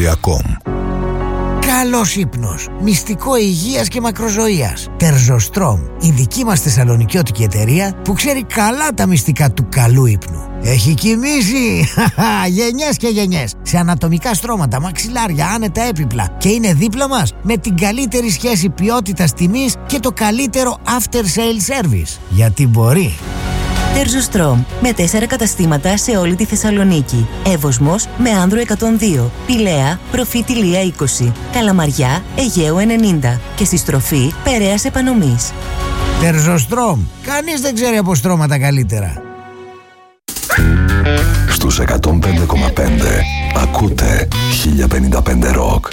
Terzostrom.com. Καλός ύπνος, μυστικό υγείας και μακροζωίας. Terzostrom, η δική μας θεσσαλονικιώτικη εταιρεία που ξέρει καλά τα μυστικά του καλού ύπνου. Έχει κοιμήσει γενιές και γενιές σε ανατομικά στρώματα, μαξιλάρια, άνετα έπιπλα και είναι δίπλα μας με την καλύτερη σχέση ποιότητας τιμής και το καλύτερο after sale service. Γιατί μπορεί. Terzostrom, με 4 καταστήματα σε όλη τη Θεσσαλονίκη. Εύωσμος με Άνδρο 102, Πηλαία, Προφήτηλία 20, Καλαμαριά, Αιγαίου 90 και στη στροφή Περαίας Επανομής. Terzostrom, κανείς δεν ξέρει από στρώματα καλύτερα. Στους 105,5 ακούτε 1055 Rock.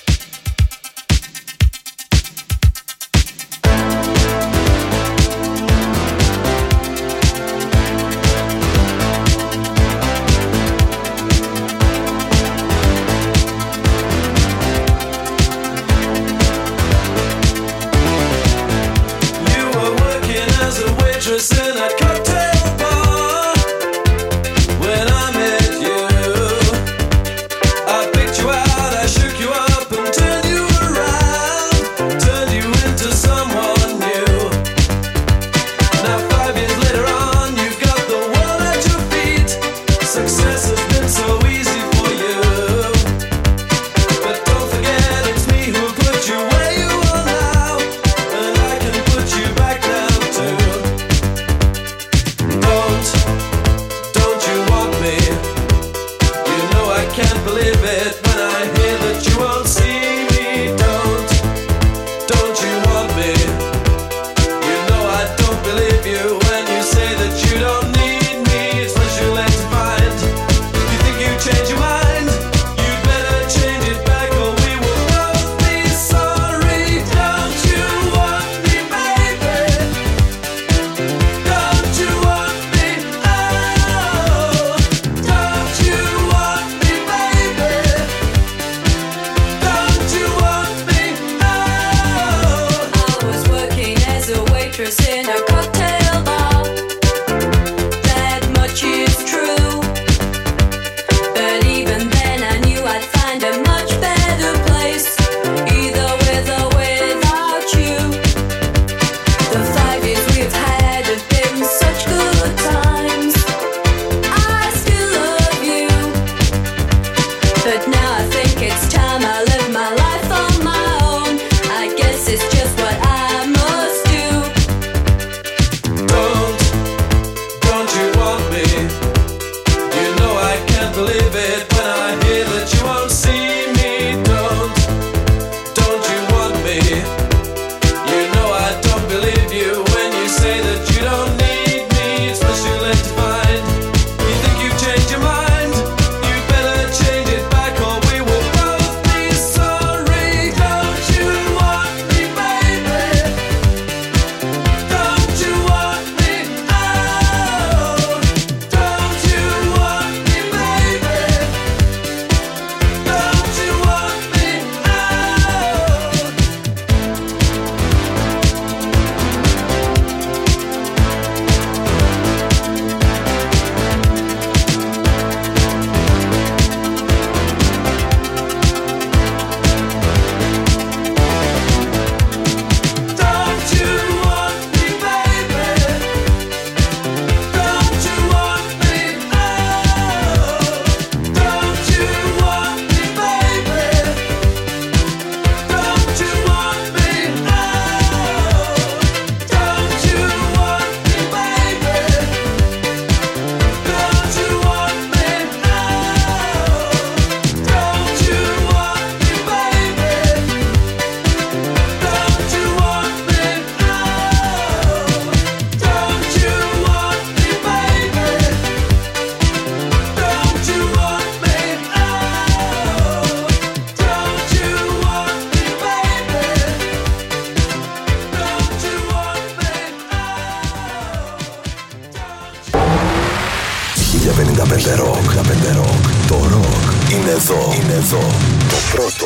Το ροκ είναι εδώ. Είναι εδώ. Το πρώτο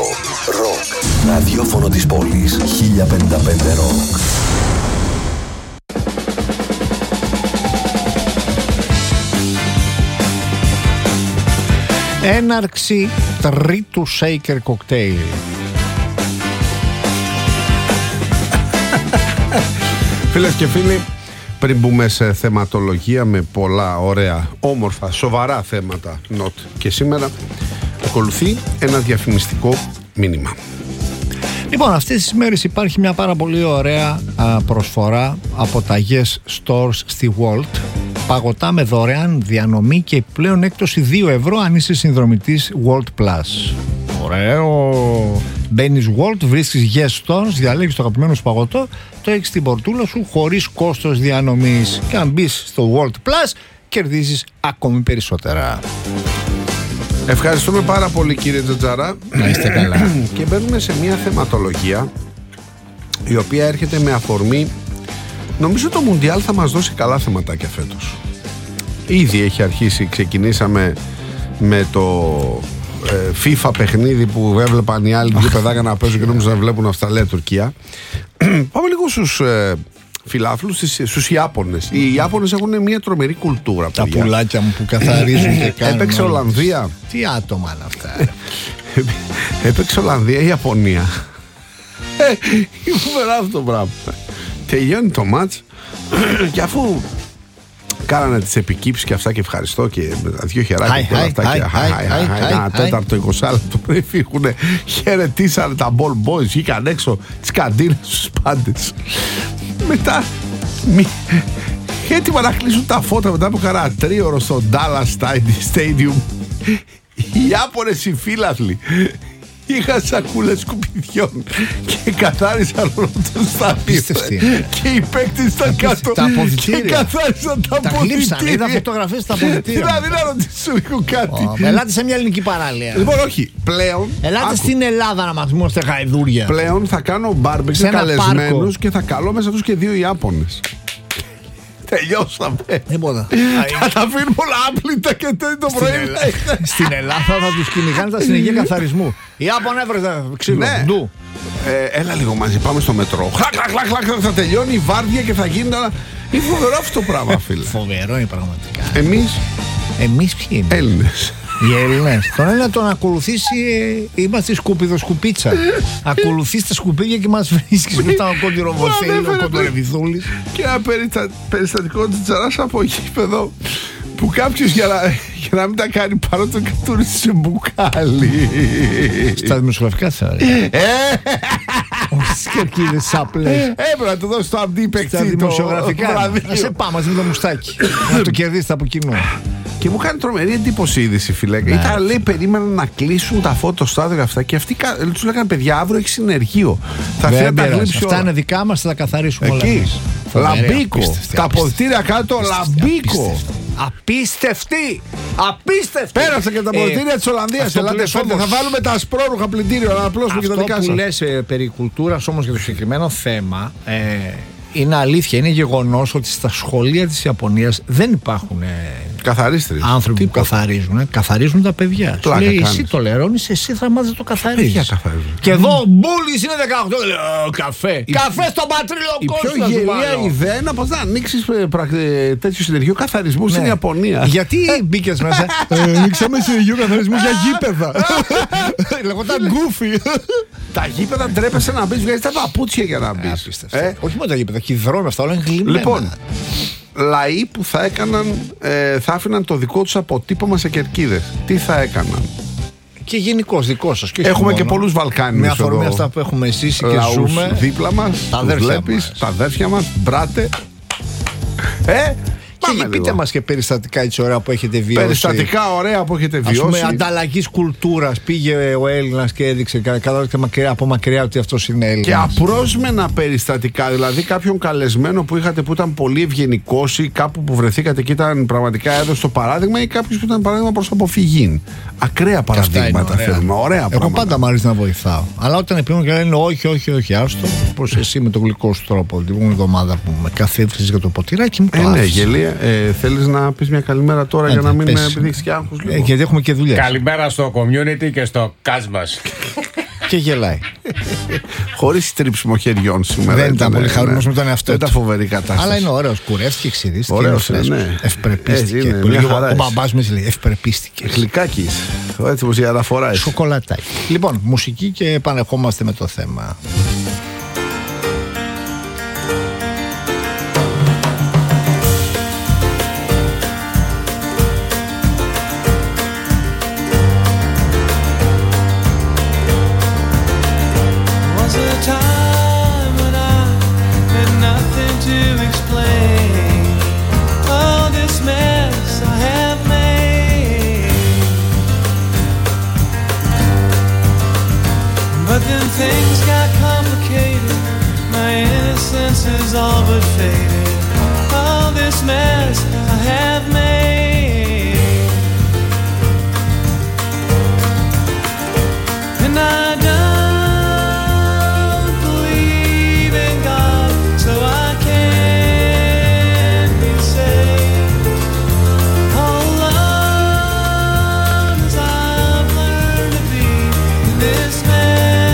ροκ ραδιόφωνο της πόλης. 1055 Rock. Έναρξη τρίτου shaker κοκτέιλ. Φίλες και φίλοι, πριν μπούμε σε θεματολογία με πολλά ωραία, όμορφα, σοβαρά θέματα νοτ και σήμερα, ακολουθεί ένα διαφημιστικό μήνυμα. Λοιπόν, αυτές τις μέρες υπάρχει μια πάρα πολύ ωραία προσφορά από τα Yes Stores στη Walt. Παγωτά με δωρεάν διανομή και επιπλέον έκπτωση 2 ευρώ αν είσαι συνδρομητής Walt Plus. Ωραίο! Μπαίνεις Walt, βρίσκεις Yes Stores, διαλέγεις το αγαπημένο σου παγωτό, το έχεις στην πορτούλα σου χωρίς κόστος διανομής. Και αν μπεις στο Walt Plus, κερδίζεις ακόμη περισσότερα. Ευχαριστούμε πάρα πολύ, κύριε Τζατζαρά. Να είστε καλά. Και μπαίνουμε σε μια θεματολογία η οποία έρχεται με αφορμή. Νομίζω το Μουντιάλ θα μας δώσει καλά θεματάκια φέτος. Ήδη έχει αρχίσει, ξεκινήσαμε με το FIFA παιχνίδι που έβλεπαν οι άλλοι δύο παιδάκια να παίζουν και νόμιζαν να βλέπουν Αυστραλία Τουρκία. Πάμε λίγο στους φιλάθλους, στους Ιάπωνες. Οι Ιάπωνες έχουν μια τρομερή κουλτούρα. Τα πουλάκια μου που καθαρίζουν και κάνουν. Έπαιξε Ολλανδία. Τι άτομα είναι αυτά. Έπαιξε Ολλανδία ή Ιαπωνία. Είναι φοβερά αυτό το πράγμα. Τελειώνει το μάτς και αφού κάνανε τις επικύψεις και αυτά και ευχαριστώ και δύο χεράκια και όλα αυτά και ένα τέταρτο 20 λεπτό πριν φύγουνε, χαιρετήσανε τα ball boys, βγήκαν έξω τις καντίνες στους πάντες. Μετά έτοιμα να κλείσουν τα φώτα μετά από κανένα τρίωρο στο Dallas Stadium, οι Ιάπωνες οι φίλαθλοι είχαν σακούλες σκουπιδιών και καθάρισαν όλο το στάδιο. Και οι παίκτες ήταν κάτω και καθάρισαν τα αποδυτήρια. Είδα φωτογραφίες στα αποδυτήρια. Δηλαδή να ρωτήσω λίγο κάτι. Ελάτε σε μια ελληνική παραλία. Λοιπόν, όχι, πλέον. Ελάτε στην Ελλάδα να μας μόναστε χαϊδούρια. Πλέον θα κάνω μπάρμπεκ καλεσμένους και θα καλώ μέσα τους και 2 Ιάπωνες. Τελειώσαμε. Θα τα αφήνουμε όλα άπλυτα και το πρωί. Στην Ελλάδα θα τους κυνηγάνε τα συνεργεία καθαρισμού. Οι Ιάπωνε έβρεζε ξύλο. Έλα λίγο μαζί, πάμε στο μετρό. Χλακ, θα τελειώνει η βάρδια και θα γίνει. Είναι φοβερό αυτό το πράγμα, φίλε. Φοβερό είναι πραγματικά. Εμείς ποιοι είμαστε? Έλληνες. Οι Έλληνες. Τον ένα τον ακολουθήσει, είμαστε σκουπιδοσκουπίτσα. Ακολουθείς τα σκουπίδια και μας βρίσκεις με τα κοντιροβοθέλη, ο κοντορεβιθούλης. Και ένα περιστατικό της Τζαράς από γήπεδο που κάποιος για να μην τα κάνει πάνω το κατούρισε σε μπουκάλι. Στα δημοσιογραφικά θεωρία. Όχι στις κερκίδες σάπλες. Έπρεπε να το δώσει το Αμπτή παίκτη. Στα δημοσιογραφικά. Να σε πάμε μαζί με το μουστάκι. Να το κερδίσετε από κοινού. Και μου κάνει τρομερή εντύπωση η είδηση, φίλε. Ήταν, λέει, περίμεναν να κλείσουν τα φώτα στο στάδιο και αυτά. Και αυτοί τους λέγανε, παιδιά, αύριο έχει συνεργείο. Θα έρθει να τα γλύψει. Αυτά είναι δικά μας, θα τα καθαρίσουμε όλα. Εκεί. Λαμπίκο. Τα αποδυτήρια κάτω, λαμπίκο. Απίστευτη! Πέρασε και τα αποδυτήρια της Ολλανδίας. Ελάτε, θα βάλουμε τα ασπρόρουχα πλυντήριο να απλώσουμε και τα δικά σας. Αυτό που λες περί κουλτούρας όμως για το συγκεκριμένο θέμα είναι αλήθεια, είναι γεγονός ότι στα σχολεία της Ιαπωνίας δεν υπάρχουν άνθρωποι που καθαρίζουν τα παιδιά. Σου λέει, εσύ το λερώνεις, εσύ θα μάθεις το καθαρίζεις. Και εδώ ο Μπούλης είναι 18, λέει, καφέ στον πατρίλο κόσμο. Η πιο γελία ιδέα είναι πως να ανοίξεις τέτοιο συνεργείο καθαρισμού στην Ιαπωνία. Γιατί μπήκες μέσα? Ανοίξαμε συνεργείο καθαρισμού για γήπεδα. Λεγόταν γκούφι. Τα γήπεδα ντρέπεσαι να μπεις, βγάζεις τα παπούτσια για να μπεις. Όχι μόνο τα γήπεδα, και οι δρόμοι αυτά όλα είναι γλυμμένα. Λοιπόν, λαοί που θα άφηναν το δικό τους αποτύπωμα σε κερκίδες. Τι θα έκαναν? Και γενικώς δικό σας. Έχουμε και πολλούς Βαλκάνιους. Με αφορμή αυτά που έχουμε ζήσει και ζούμε. Δίπλα μας, τα αδέρφια μας, μπράτε. Και πείτε μας και περιστατικά έτσι ωραία που έχετε βιώσει. Περιστατικά ωραία που έχετε βιώσει. Ας πούμε, ανταλλαγής κουλτούρας. Πήγε ο Έλληνας και έδειξε από μακριά ότι αυτός είναι Έλληνας. Και απρόσμενα περιστατικά. Δηλαδή, κάποιον καλεσμένο που είχατε που ήταν πολύ ευγενικός ή κάπου που βρεθήκατε και ήταν πραγματικά έδωσε το παράδειγμα, ή κάποιος που ήταν παράδειγμα προς αποφυγή. Ακραία παραδείγματα θέλουμε. Ωραία πράγματα. Εγώ πάντα μου αρέσει να βοηθάω. Αλλά όταν επιμείνουν και λένε όχι, άστο, πως εσύ με τον γλυκό σου τρόπο, την επόμενη εβδομάδα που με καθίφθησες για το ποτηράκι μου, το άφησες. Ναι, γελία. Θέλεις να πεις μια καλημέρα τώρα για να μην επιδείξεις και άγχος λίγο? Γιατί έχουμε και δουλειές. Καλημέρα στο community και στο cast μας. Και γελάει. Χωρίς τρίψιμο χεριών σήμερα. Δεν ήταν πολύ χαρούμενος με τον εαυτό του. Ήταν φοβερή κατάσταση. Αλλά είναι ωραίος. Κουρεύτηκε, ξηρίστηκε. Ωραίος, ναι. Ευπρεπίστηκε. Ο μπαμπάς μας λέει ευπρεπίστηκε. Γλυκάκης. Έτσι όπως η αναφορά. Σοκολατάκι. Λοιπόν, μουσική και επανερχόμαστε με το θέμα. Things got complicated, my innocence is all but faded. All this mess I have made, and I don't believe in God, so I can't be saved. All alone as I've learned to be in this mess.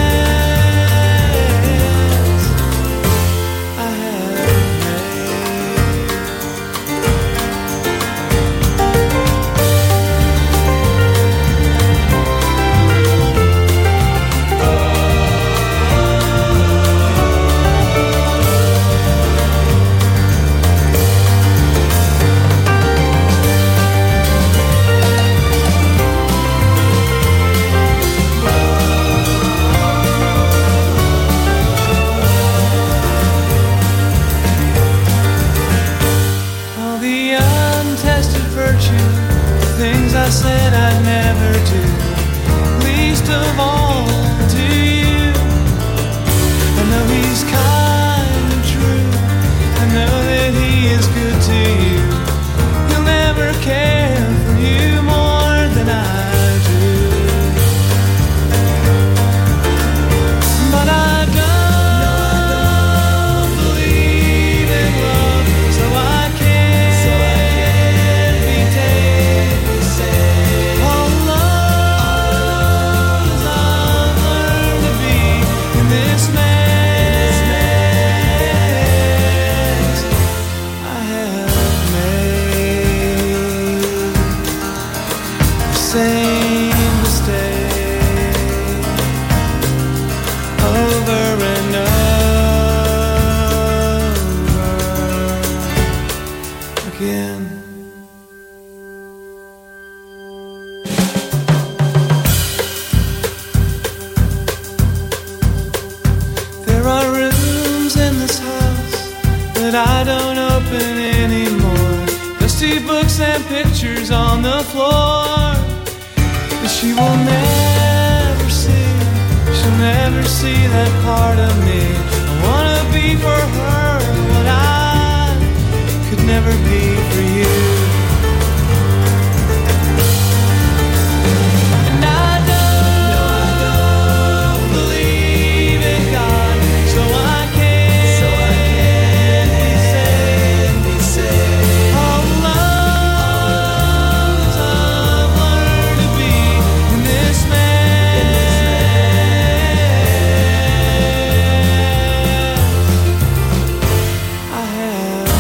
I said I'd never do, least of all to you. I know he's kind and true, I know that he is good to you. He'll never care for you more than I do. But I don't believe in love, so I can't be taken. All alone as I've learned to be in this mess I have made. The same mistake over and over again. There are rooms in this house that I don't open anymore. Dusty books and pictures on the floor that she will never see. She'll never see that part of me. I wanna be for her what I could never be for you. And I don't believe in God, so I can't be saved. All alone as I've learned to be in this mess I have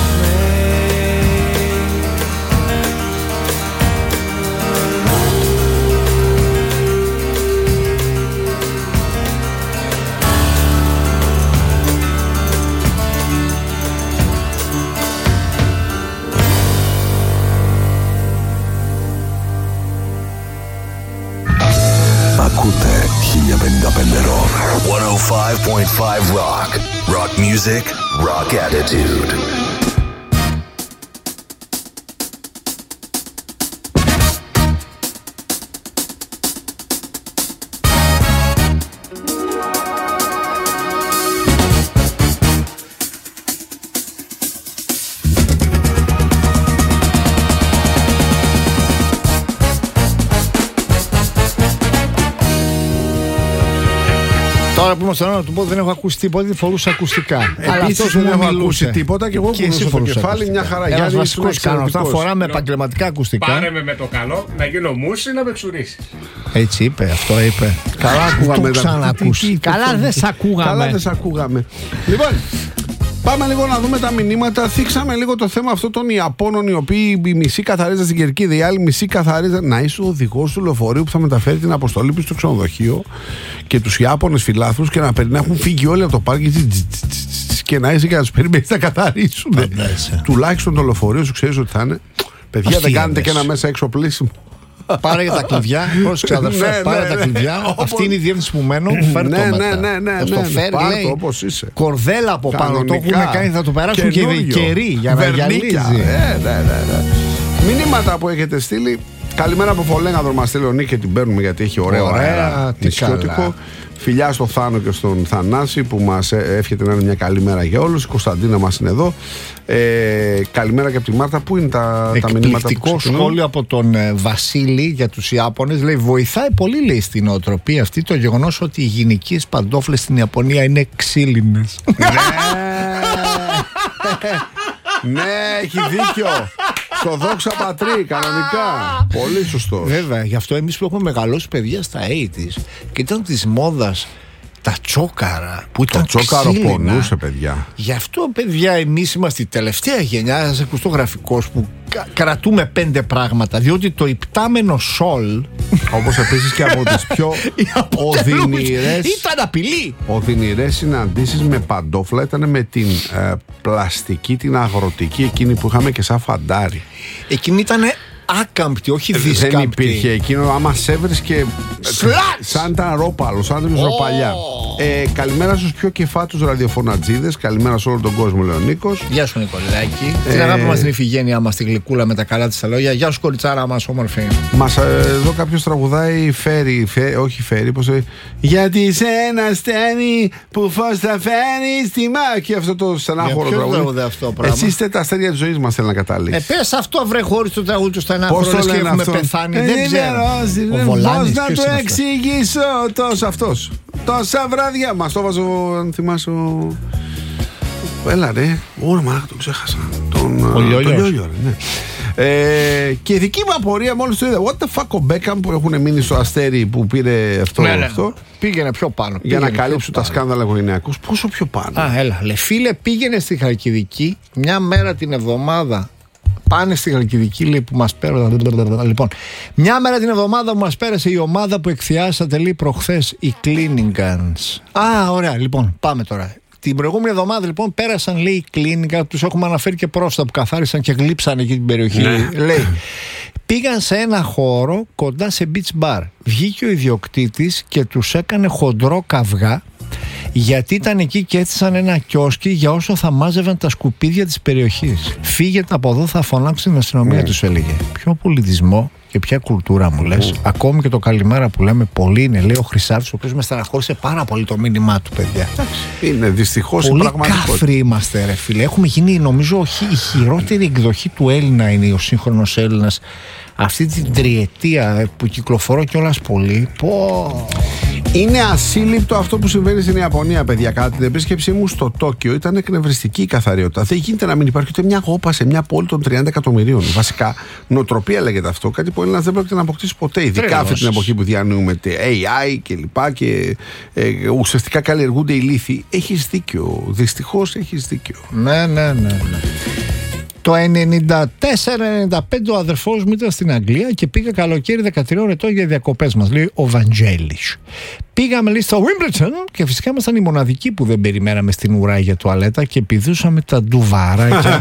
made. Ακούτε 1055 Rock. 105.5 Rock. Rock music, rock attitude. Τώρα που είμαστε να του πω δεν έχω ακούσει τίποτα, φορούσα ακουστικά. Επίσης δεν έχω ακούσει τίποτα και εγώ κουνούσα το κεφάλι μια χαρά. Ένας βασικός κάνω αυτά, φοράμε επαγγελματικά ακουστικά. Πάρε με το καλό να γίνω μουσι να με ξουρίσεις. Έτσι είπε, αυτό είπε. Καλά ακούγαμε. Το ξανακούσει. Καλά δεν σ' ακούγαμε. Καλά δεν σ' ακούγαμε. Λοιπόν, πάμε λίγο να δούμε τα μηνύματα. Θίξαμε λίγο το θέμα αυτό των Ιαπώνων, οι οποίοι η μισή καθαρίζαν στην Κερκίδα, η άλλη μισή καθαρίζαν. Να είσαι ο οδηγός του λεωφορείου που θα μεταφέρει την αποστολή του στο ξενοδοχείο και τους Ιάπωνες φιλάθλους και να έχουν φύγει όλοι από το πάρκι και να είσαι και να τους περιμένεις να καθαρίσουν. Τουλάχιστον το λεωφορείο σου ξέρεις ότι θα είναι. Παιδιά, δεν κάνετε και ένα μέσα έξω πλήσιμο. Πάρε για τα κλειδιά. Πρόσεξε, αδερφέ, πάρε τα κλειδιά. Αυτή είναι η διεύθυνση που μένω. Φέρ' το μετά. Ναι. Το φέρει, λέει, όπως είσαι. κορδέλα από πάνω. Το έχουν κάνει, θα το περάσουν και οι καιροί για να γυαλίζει. Μηνύματα που έχετε στείλει. Καλημέρα από Φολέγαδρο, μας στείλει ο Νίκ και την παίρνουμε γιατί έχει ωραίο αέρα. Νησιώτικο. Φιλιά στο Θάνο και στον Θανάση που μας εύχεται να είναι μια καλή μέρα για όλους. Η Κωνσταντίνα μας είναι εδώ. Καλημέρα και από τη Μάρτα. Πού είναι τα μηνύματα που εκπληκτικό σχόλιο από τον Βασίλη για τους Ιάπωνες. Λέει, βοηθάει πολύ, λέει, στην νοοτροπία αυτή το γεγονός ότι οι γυναικείες παντόφλες στην Ιαπωνία είναι ξύλινες. Ναι, έχει δίκιο. Στο δόξα πατρί, κανονικά. Πολύ σωστό. Βέβαια, γι' αυτό εμείς που έχουμε μεγαλώσει παιδιά στα 80's και ήταν της μόδας τα τσόκαρα που ήταν το τσόκαρο ξύλινα. πονούσε, παιδιά. Γι' αυτό, παιδιά, εμείς είμαστε η τελευταία γενιά, ένας ακουστογραφικός που κρατούμε 5 πράγματα. Διότι το υπτάμενο σολ, όπως επίσης και από τις πιο οδυνηρές, ήταν απειλή. Οδυνηρές συναντήσεις με παντόφλα ήταν με την πλαστική, την αγροτική, εκείνη που είχαμε και σαν φαντάρι. Εκείνη ήταν άκαμπτη, όχι δίσκαμπτη. Δεν υπήρχε εκείνο, άμα σε έβρισκε σαν τα ρόπαλο, σαν τα ροπαλιά. Καλημέρα στους πιο κεφάτους ραδιοφωνατζίδες. Καλημέρα σε όλο τον κόσμο, λέει ο Νίκος. Γεια σου, Νικολάκη. Την αγάπη μας, την Ιφηγένειά μας, τη γλυκούλα με τα καλά της τα λόγια. Γεια σου, κοριτσάρα μας, όμορφη. Μας εδώ κάποιος τραγουδάει όχι φέρει, πως γιατί σε ένα στένι που φως θα φέρει στη μάχη. Αυτό το στενάχωρο τραγούδι. Εσύ είστε τα αστέρια της ζωής μας, θέλει να καταλήξει. Πες αυτό, βρε, χωρίς το τραγούδι του στενάχωρο και έχουμε πεθάνει. Δεν ξέρω. Πώς να το εξηγήσω τόσο αυτός. Τόσα βράδια μας το βάζω, αν θυμάσαι. Έλα ρε, μα το ξέχασα. Τον Λιόλιο, ναι. Και η δική μου απορία μόλις το είδα. What the fuck ο Μπέκαμ που έχουν μείνει στο αστέρι που πήρε αυτό. Πήγαινε πιο πάνω. Για να καλύψουν τα σκάνδαλα οικογενειακούς. Πόσο πιο πάνω. Έλα, λε φίλε, πήγαινε στη Χαλκιδική μια μέρα την εβδομάδα. Πάνε στη Χαλκιδική, λέει, που μας πέρασε. Λοιπόν, μια μέρα την εβδομάδα που μας πέρασε η ομάδα που εκθιάσατε, λέει, προχθές, οι Cleaningans. Ωραία, λοιπόν, πάμε τώρα. Την προηγούμενη εβδομάδα, λοιπόν, πέρασαν, λέει, οι Cleaningans, τους έχουμε αναφέρει και πρόσφατα που καθάρισαν και γλύψαν εκεί την περιοχή. Ναι. Λέει, πήγαν σε ένα χώρο κοντά σε beach bar. Βγήκε ο ιδιοκτήτης και τους έκανε χοντρό καυγά. Γιατί ήταν εκεί και έθισαν ένα κιόσκι για όσο θα μάζευαν τα σκουπίδια της περιοχής. Φύγετε από εδώ, θα φωνάξουν την αστυνομία, τους έλεγε. Ποιο πολιτισμό και ποια κουλτούρα μου λες. Ακόμη και το καλημέρα που λέμε πολύ είναι, λέει ο Χρυσάφης, ο οποίος με στεναχώρησε πάρα πολύ το μήνυμά του, παιδιά. Είναι δυστυχώς η πραγματικότητα. Πολύ κάφροι είμαστε, ρε φίλε. Έχουμε γίνει, νομίζω, η χειρότερη εκδοχή του Έλληνα είναι ο σύγχρονος Έλληνας. Αυτή την τριετία που κυκλοφορώ κιόλας πολύ. Είναι ασύλληπτο αυτό που συμβαίνει στην Ιαπωνία, παιδιά. Κατά την επίσκεψή μου στο Τόκιο ήταν εκνευριστική η καθαριότητα. Δεν γίνεται να μην υπάρχει ούτε μια γόπα σε μια πόλη των 30 εκατομμυρίων. Βασικά, νοοτροπία λέγεται αυτό. Κάτι που ο Έλληνας δεν πρόκειται να αποκτήσει ποτέ. Ειδικά αυτή την εποχή που διανύουμε AI και λοιπά και ουσιαστικά καλλιεργούνται οι λύθοι. Έχεις δίκιο. Δυστυχώς έχεις δίκιο. Ναι. Το 94-95 ο αδερφός μου ήταν στην Αγγλία και πήγα καλοκαίρι 13 ετών για διακοπές μας, λέει ο Βαντζέλης. Πήγαμε, λέει, στο Wimbledon και φυσικά ήμασταν οι μοναδικοί που δεν περιμέναμε στην ουρά για τουαλέτα και πηδούσαμε τα ντουβάρακια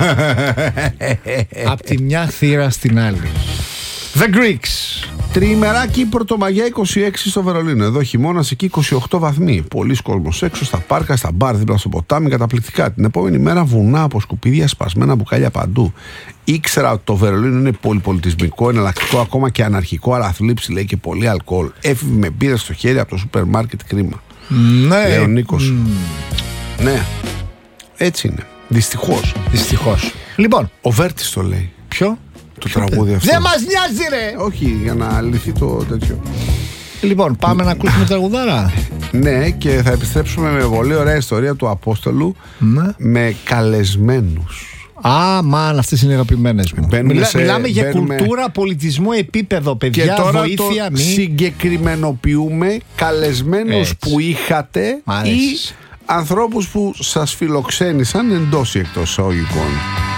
από τη μια θύρα στην άλλη. The Greeks. Τριημεράκι Πρωτομαγιά 26 στο Βερολίνο. Εδώ χειμώνας, εκεί 28 βαθμοί. Πολλοί κόσμος έξω, στα πάρκα, στα μπαρ, δίπλα στο ποτάμι, καταπληκτικά. Την επόμενη μέρα βουνά από σκουπίδια, σπασμένα μπουκάλια παντού. Ήξερα ότι το Βερολίνο είναι πολυπολιτισμικό, εναλλακτικό, ακόμα και αναρχικό, αλλά θλίψη, λέει, και πολύ αλκοόλ. Έφηβε με μπύρες στο χέρι από το σούπερ μάρκετ, κρίμα. Ναι. Λέει ο Νίκος. Ναι. Έτσι είναι. Δυστυχώς. Λοιπόν, ο Βέρτης το λέει. Ποιο? Το τραγούδι αυτό. Δεν μας νοιάζει, ρε! Όχι, για να λυθεί το τέτοιο. Λοιπόν, πάμε να ακούσουμε τραγουδάρα. Ναι, και θα επιστρέψουμε με πολύ ωραία ιστορία του Απόστολου, με καλεσμένους. Μαν, αυτές είναι οι αγαπημένες μου. Μιλάμε για κουλτούρα, πολιτισμό, επίπεδο, παιδιά, και τώρα βοήθεια. Συγκεκριμενοποιούμε καλεσμένους που είχατε ή ανθρώπους που σας φιλοξένησαν εντός ή εκτός εισαγωγικών.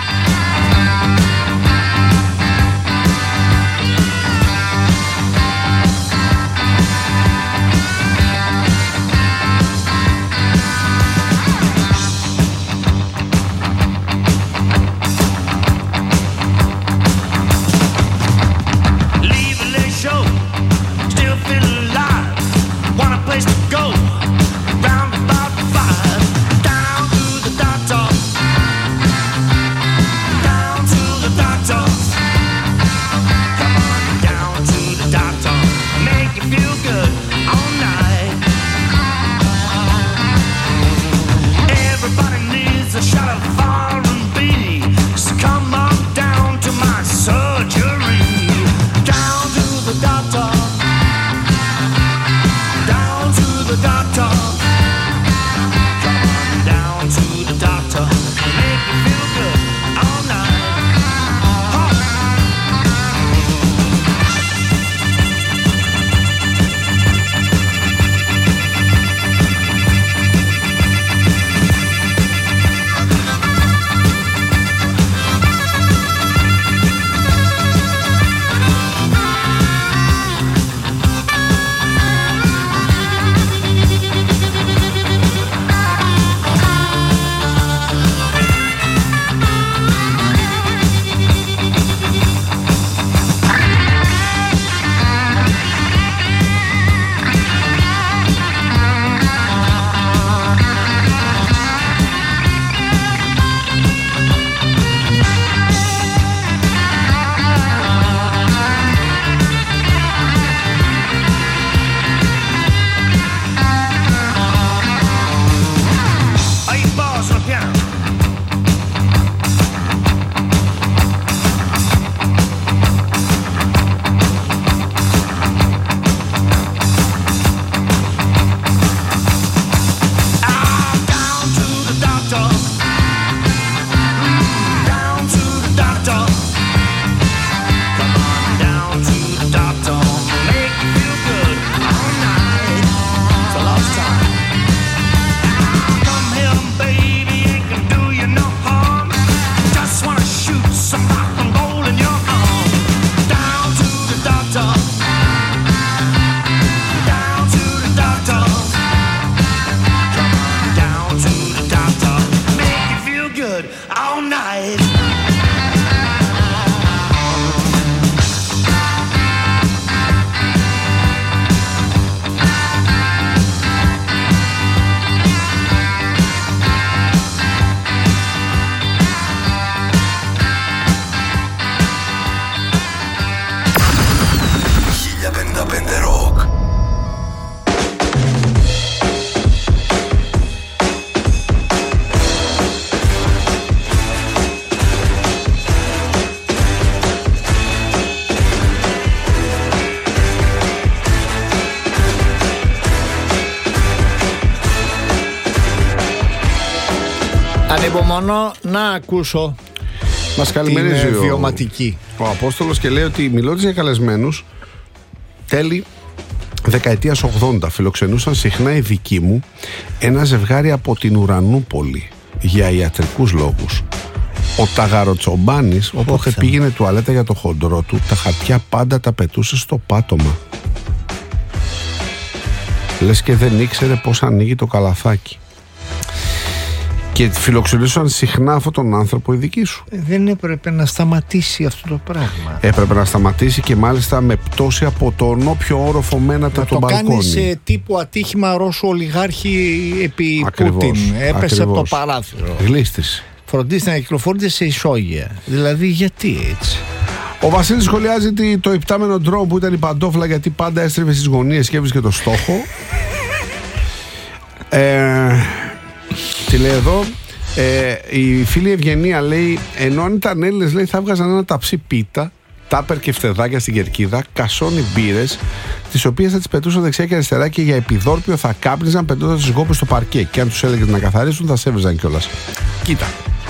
Ανυπομονώ να ακούσω. Μας καλημερίζει την βιωματική. Ο Απόστολος και λέει ότι μιλώντας για καλεσμένους, τέλη δεκαετίας 80 φιλοξενούσαν συχνά οι δικοί μου ένα ζευγάρι από την Ουρανούπολη για ιατρικούς λόγους. Ο Ταγαροτσομπάνης, όποτε πήγαινε τουαλέτα για το χοντρό του, τα χαρτιά πάντα τα πετούσε στο πάτωμα. Λες και δεν ήξερε πώς ανοίγει το καλαθάκι. Και φιλοξενούσαν συχνά αυτόν τον άνθρωπο οι δικοί σου. Δεν έπρεπε να σταματήσει αυτό το πράγμα. Έπρεπε να σταματήσει και μάλιστα με πτώση από τον όποιο όροφο μένατα τον μπαλκόνι. Το κάνει τύπου ατύχημα Ρώσου ολιγάρχη επί Πούτιν. Έπεσε από το παράθυρο. Γλίστηση. Φροντίστε να κυκλοφορείτε σε ισόγεια. Δηλαδή γιατί έτσι. Ο Βασίλης σχολιάζει το υπτάμενο drone που ήταν η παντόφλα, γιατί πάντα έστρεφε στις γωνίες και έβρισκε το στόχο. Τι λέει εδώ, η φίλη Ευγενία λέει, ενώ αν ήταν Έλληνες, λέει, θα βγάζαν ένα ταψί πίτα τάπερ και φτερδάκια στην κερκίδα, κασόνι μπύρες, τις οποίες θα τις πετούσαν δεξιά και αριστερά και για επιδόρπιο θα κάπνιζαν πετώντας τις γόπες στο παρκέ. Και αν τους έλεγες να καθαρίσουν, θα σε έβριζαν κιόλας. Κοίτα.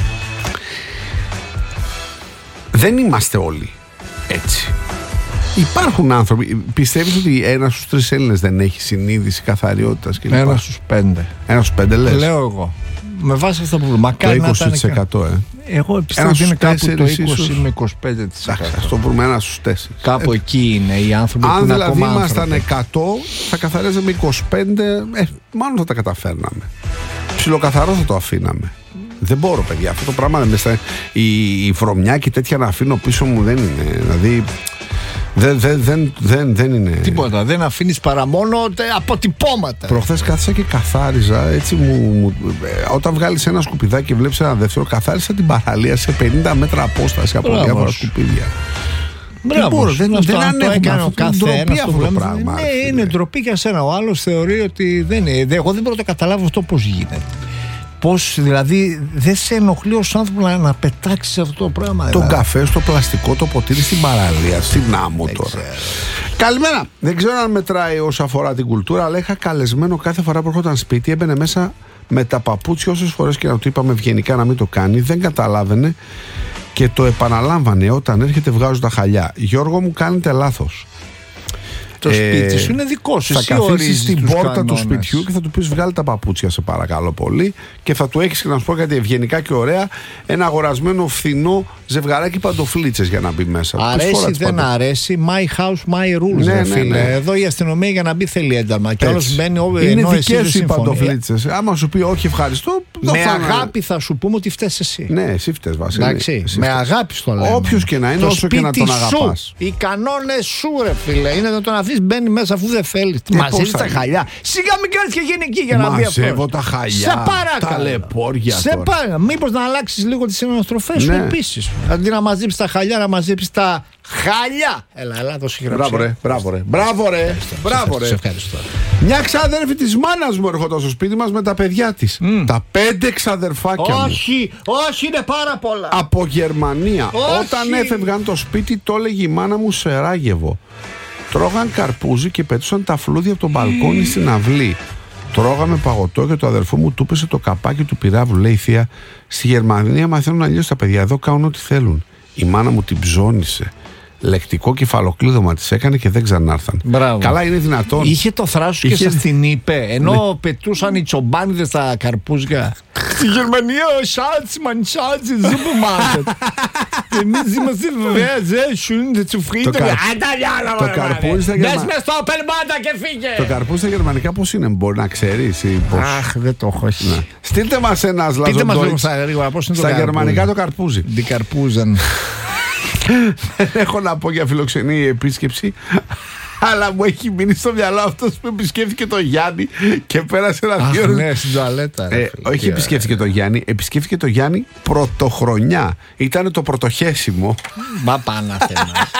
Δεν είμαστε όλοι έτσι. Υπάρχουν άνθρωποι. Πιστεύεις ότι ένας στους 3 Έλληνες δεν έχει συνείδηση καθαριότητας κλπ? Ένας στους 5. Ένας στους 5 λες? Λέω εγώ. Με βάση αυτά που λέμε. Το 20%. Εγώ πιστεύω ότι είναι κάπου το 20 με 25%. Ας το βρούμε 1 στους 4. Κάπου εκεί είναι οι άνθρωποι που Αν είναι δηλαδή ακόμα ήμασταν άνθρωποι. 100, θα καθαρίζαμε 25, μάλλον θα τα καταφέρναμε. Ψιλοκαθαρό θα το αφήναμε. Δεν μπορώ, παιδιά. Αυτό το πράγμα η βρωμιά και τέτοια να αφήνω πίσω μου δεν είναι. Δηλαδή. Δεν είναι. Τίποτα. Δεν αφήνεις παρά μόνο αποτυπώματα. Προχθές κάθισα και καθάριζα. Έτσι όταν βγάλεις ένα σκουπιδάκι και βλέπεις ένα δεύτερο, καθάρισα την παραλία σε 50 μέτρα απόσταση από διάφορα σκουπίδια. Μπράβο, δεν ανέχομαι ο καθένας αυτό το πράγμα. Ναι, είναι ντροπή για σένα. Ο άλλος θεωρεί ότι δεν είναι. Εγώ δεν μπορώ να καταλάβω αυτό πώς γίνεται. Πώς δηλαδή δεν σε ενοχλεί ως άνθρωπο να πετάξεις αυτό το πράγμα? Τον καφέ στο πλαστικό, το ποτήρι στην παραλία, στην άμμο τώρα. Καλημέρα. Δεν ξέρω αν μετράει όσο αφορά την κουλτούρα, αλλά είχα καλεσμένο κάθε φορά που έρχονταν σπίτι, έμπαινε μέσα με τα παπούτσια όσες φορές και να του είπαμε ευγενικά να μην το κάνει, δεν καταλάβαινε και το επαναλάμβανε. Όταν έρχεται βγάζω τα χαλιά. Γιώργο μου, κάνετε λάθος. Το σπίτι σου είναι δικό σου. Θα καθίσεις στην πόρτα κανόνες του σπιτιού και θα του πεις βγάλε τα παπούτσια σε παρακαλώ πολύ, και θα του έχεις, και να σου πω κάτι ευγενικά και ωραία, ένα αγορασμένο φθηνό ζευγαράκι παντοφλίτσες για να μπει μέσα. Αρέσει δεν αρέσει, my house, my rules. Ναι, φίλε. ναι. Εδώ η αστυνομία για να μπει θέλει ένταλμα. Και όλος μπαίνει είναι δικές σου οι παντοφλίτσες. Άμα σου πει όχι ευχαριστώ, με αγάπη θα σου πούμε ότι φταίς εσύ. Ναι, εσύ φταίς, Βασίλη. Εντάξει, με αγάπη στο λέμε. Όποιος και να είναι, όσο και να τον αγαπάς. Οι κανόνες σου, ρε φίλε, είναι να τον αφήσεις μπαίνει μέσα αφού δεν θέλει. Μαζεύεις τα χαλιά. Σιγά μην κάνεις και γενική για να μπει αυτό. Μαζεύω τα χαλιά. Σε παρακαλώ. Τα λεπόρια. Σε παρακαλώ. Μήπως να αλλάξεις λίγο τις συναναστροφές σου επίσης. Αντί να μαζέψεις τα χαλιά, να μαζέψεις τα χαλιά. Έλα, δώσε χειροψία. Μπράβο ρε. Σε ευχαριστώ. Μια ξαδέρφη της μάνας μου έρχονταν στο σπίτι μας με τα παιδιά της. Τα 5 ξαδερφάκια μου. Όχι, είναι πάρα πολλά. Από Γερμανία. Όχι. Όταν έφευγαν το σπίτι, το έλεγε η μάνα μου Σεράγεβο. Τρώγαν καρπούζι και πετούσαν τα φλούδια από τον μπαλκόνι στην αυλή. Τρώγαμε παγωτό και το αδερφό μου του πέσε το καπάκι του πυράβλου. Λέει η θεία, στη Γερμανία μαθαίνουν αλλιώς τα παιδιά. Εδώ κάνουν ό,τι θέλουν. Η μάνα μου την ψώνισε. Λεκτικό κεφαλοκλείδωμα της έκανε και δεν ξανάρθαν. Μπράβο. Καλά, είναι δυνατόν? Είχε το θράσος και σας την είπε. Ενώ πετούσαν οι τσομπάνιδες τα καρπούζια. Στη Γερμανία ο Σάλτσμαν, σούπερ μάρκετ. Εμείς είμαστε Το καρπούζι στα γερμανικά. Μες στο πελμάτα και φύγε. Το καρπούζι στα γερμανικά πώς είναι, μπορεί να ξέρεις ή πώς? Αχ, δεν το έχω. Στείλτε μας ένας Πείτε μας λίγο λαζοντόιτς στα γρήγορα πώς είναι το στα καρπούζι. γερμανικά το καρπούζι. Die Karpusen. Έχω να πω για φιλοξενή επίσκεψη, αλλά μου έχει μείνει στο μυαλό αυτός που επισκέφθηκε τον Γιάννη και πέρασε ένα Αχ, δύο ώρες. ναι, στην τουαλέτα. Όχι επισκέφθηκε τον Γιάννη, επισκέφθηκε τον Γιάννη πρωτοχρονιά. Ήταν το πρωτοχέσιμο. Μα πάνα θέμας.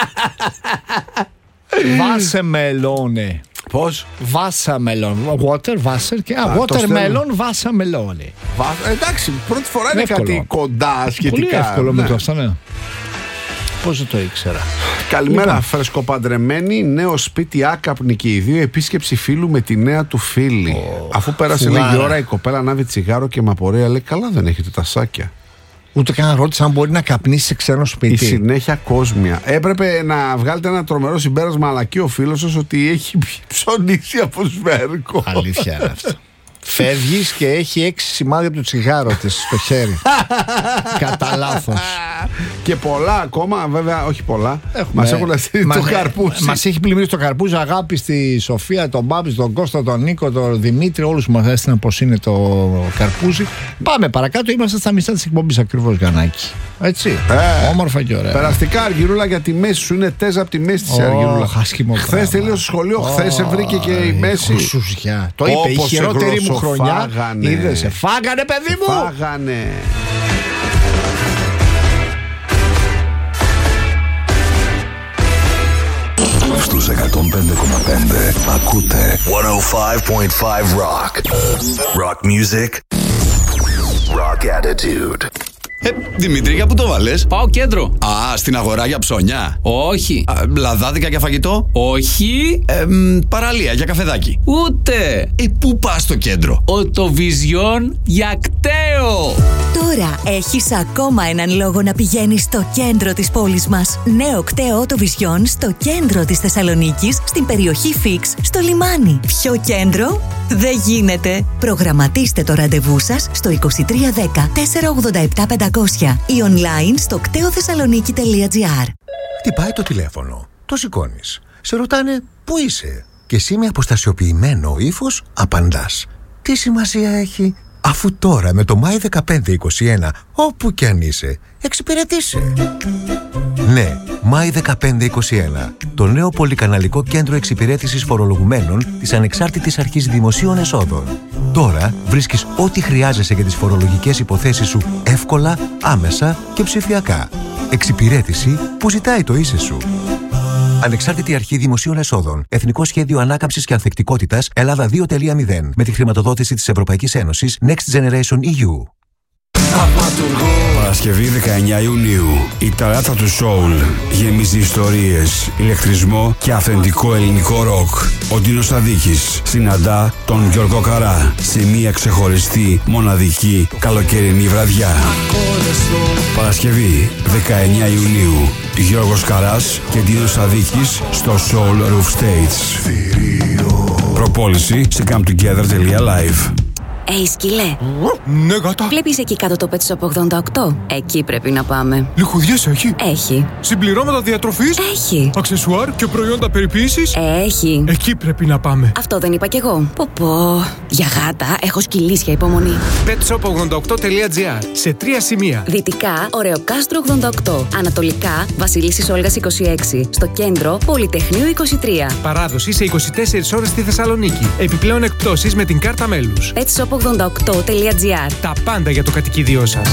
Βάσεμελόνε. Πώς? Βάσαμελόν. Water, Wasser και watermelon, βάσαμελόνε. Εντάξει, πρώτη φορά είναι Εύκολο. κάτι κοντά σχετικά. Πολύ εύκολο με Ναι. το αυτό, ναι. Πώς δεν το ήξερα. Καλημέρα, Λοιπόν. φρεσκοπαντρεμένοι, νέο σπίτι άκαπνοι και οι δύο, επίσκεψη φίλου με τη νέα του φίλη. Αφού πέρασε φουγάρα. λίγη ώρα, η κοπέλα ανάβει τσιγάρο και με απορία λέει: καλά, δεν έχετε τα σάκια. Ούτε καν ρώτησα αν μπορεί να καπνίσει σε ξένο Η σπίτι. συνέχεια κόσμια. Έπρεπε να βγάλετε ένα τρομερό συμπέρασμα, αλλά και ο φίλος σας, ότι έχει ψωνίσει από σβέρκο. Αλήθεια είναι αυτό. Φεύγεις και έχει 6 σημάδια από το τσιγάρο της στο χέρι. Κατά λάθος. Και πολλά ακόμα, βέβαια, όχι πολλά. Μας έχουν στείλει το καρπούζι. Μας έχει πλημμυρίσει το καρπούζι. Αγάπη στη Σοφία, τον Μπάμπη, τον Κώστα, τον Νίκο, τον Δημήτρη. Όλους μας έστειλαν πως είναι το καρπούζι. Πάμε παρακάτω. Είμαστε στα μισά της εκπομπής ακριβώς, Γιαννάκη. Έτσι. Όμορφα και ωραία. Περαστικά, Αργυρούλα, για τη μέση σου είναι τέζα από τη μέση της Αργυρούλα. Χθες τελείωσε σχολείο, χθες σε βρήκε και η μέση. Χρυσουζιά. Το είπε, η Όπως χειρότερη μου χρονιά. φάγανε. Είδες, σε φάγανε, παιδί μου. Φάγανε. Στους 105,5 ακούτε 105.5 Rock. Rock music. Rock attitude. Δημήτρη, για πού το βάλες? Πάω κέντρο. Α, στην αγορά για ψώνια. Όχι. Λαδάδικα για φαγητό. Όχι. Παραλία για καφεδάκι. Ούτε. Πού πας στο κέντρο? Οτοβιζιόν για κταίο. Τώρα έχεις ακόμα έναν λόγο να πηγαίνεις στο κέντρο της πόλης μας. Νέο κταίο Οτοβιζιόν στο κέντρο της Θεσσαλονίκης, στην περιοχή Φίξ, στο λιμάνι. Ποιο κέντρο? Δεν γίνεται. Προγραμματίστε το ραντεβού σας στο 2310 487 500 ή online στο κτεοθεσσαλονίκη.gr. Χτυπάει το τηλέφωνο. Το σηκώνεις. Σε ρωτάνε πού είσαι. Και εσύ με αποστασιοποιημένο ύφος απαντάς. Τι σημασία έχει, αφού τώρα με το My 1521 όπου κι αν είσαι, εξυπηρετήσει. Ναι, My 1521, το νέο πολυκαναλικό κέντρο εξυπηρέτησης φορολογουμένων της Ανεξάρτητης Αρχής Δημοσίων Εσόδων. Τώρα βρίσκεις ό,τι χρειάζεσαι για τις φορολογικές υποθέσεις σου εύκολα, άμεσα και ψηφιακά. Εξυπηρέτηση που ζητάει το είσαι σου. Ανεξάρτητη Αρχή Δημοσίων Εσόδων. Εθνικό Σχέδιο Ανάκαμψης και Ανθεκτικότητας Ελλάδα 2.0. Με τη χρηματοδότηση της Ευρωπαϊκής Ένωσης Next Generation EU. Παρασκευή 19 Ιουνίου. Η ταράτσα του Soul γεμίζει ιστορίες, ηλεκτρισμό και αυθεντικό ελληνικό ροκ. Ο Ντίνος Σαδίκης συναντά τον Γιώργο Καρά σε μια ξεχωριστή, μοναδική καλοκαιρινή βραδιά. Παρασκευή 19 Ιουνίου. Γιώργος Καράς και Ντίνος Σαδίκης στο Soul Roof Stage. Προπόληση σε cometogether.live. Σκύλε. Ναι, γάτα. Βλέπεις εκεί κάτω το Pet Shop 88? Εκεί πρέπει να πάμε. Λιχουδιές έχει? Έχει. Συμπληρώματα διατροφής? Έχει. Αξεσουάρ και προϊόντα περιποίησης? Έχει. Εκεί πρέπει να πάμε. Αυτό δεν είπα κι εγώ. Πω. Για γάτα έχω σκυλίσια υπομονή. petshop88.gr. Σε 3 σημεία. Δυτικά, Ωρεοκάστρο 88. Ανατολικά, Βασιλίσσης Όλγας 26. Στο κέντρο, Πολυτεχνείου 23. Παράδοση σε 24 ώρες στη Θεσσαλονίκη. Επιπλέον εκπτώσεις με την κάρτα μέλους. petshop88.gr. Τα πάντα για το κατοικίδιό σας.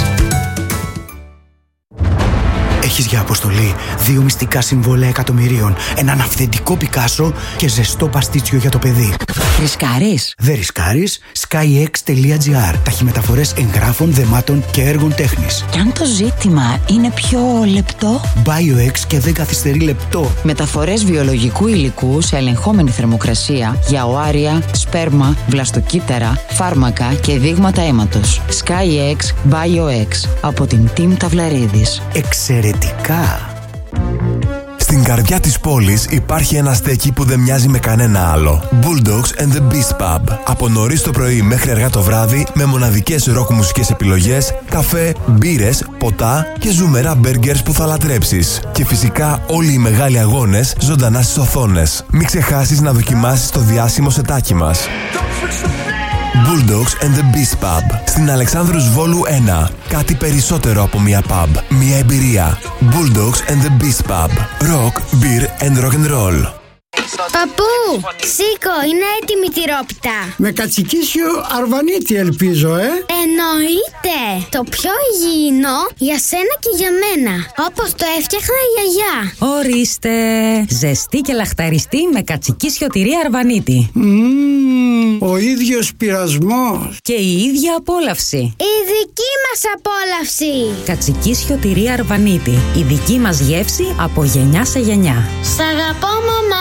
Έχεις για αποστολή 2 μυστικά συμβόλαια εκατομμυρίων, έναν αυθεντικό Πικάσο και ζεστό παστίτσιο για το παιδί. Ρισκάρεις? Δεν ρισκάρεις. skyx.gr. Ταχυμεταφορές εγγράφων, δεμάτων και έργων τέχνης. Και αν το ζήτημα είναι πιο λεπτό? BioX και δεν καθυστερεί λεπτό. Μεταφορές βιολογικού υλικού σε ελεγχόμενη θερμοκρασία για οάρια, σπέρμα, βλαστοκύτταρα, φάρμακα και δείγματα αίματος. skyx BioX από την Team Ταυλαρίδης. Εξαιρετικά! Στην καρδιά της πόλης υπάρχει ένα στέκι που δεν μοιάζει με κανένα άλλο. Bulldogs and the Beast Pub. Από νωρίς το πρωί μέχρι αργά το βράδυ, με μοναδικές ροκ μουσικές επιλογές, καφέ, μπύρες, ποτά και ζουμερά μπέργκερς που θα λατρέψεις. Και φυσικά όλοι οι μεγάλοι αγώνες ζωντανά στις οθόνες. Μην ξεχάσεις να δοκιμάσεις το διάσημο σετάκι μας. Bulldogs and the Beast Pub. Στην Αλεξάνδρους Βόλου 1. Κάτι περισσότερο από μια pub. Μια εμπειρία. Bulldogs and the Beast Pub. Rock, beer and rock and roll. Παππού, σήκω, είναι έτοιμη τη τυρόπιτα. Με κατσικίσιο αρβανίτη ελπίζω, Εννοείται. Το πιο υγιεινό για σένα και για μένα. Όπως το έφτιαχνα η γιαγιά. Ορίστε. Ζεστή και λαχταριστή με κατσικίσιο τυρί αρβανίτη. Ο ίδιος πειρασμός. Και η ίδια απόλαυση. Η δική μας απόλαυση. Κατσικίσιο τυρί αρβανίτη. Η δική μας γεύση από γενιά σε γενιά. Σ' αγαπώ, μαμά.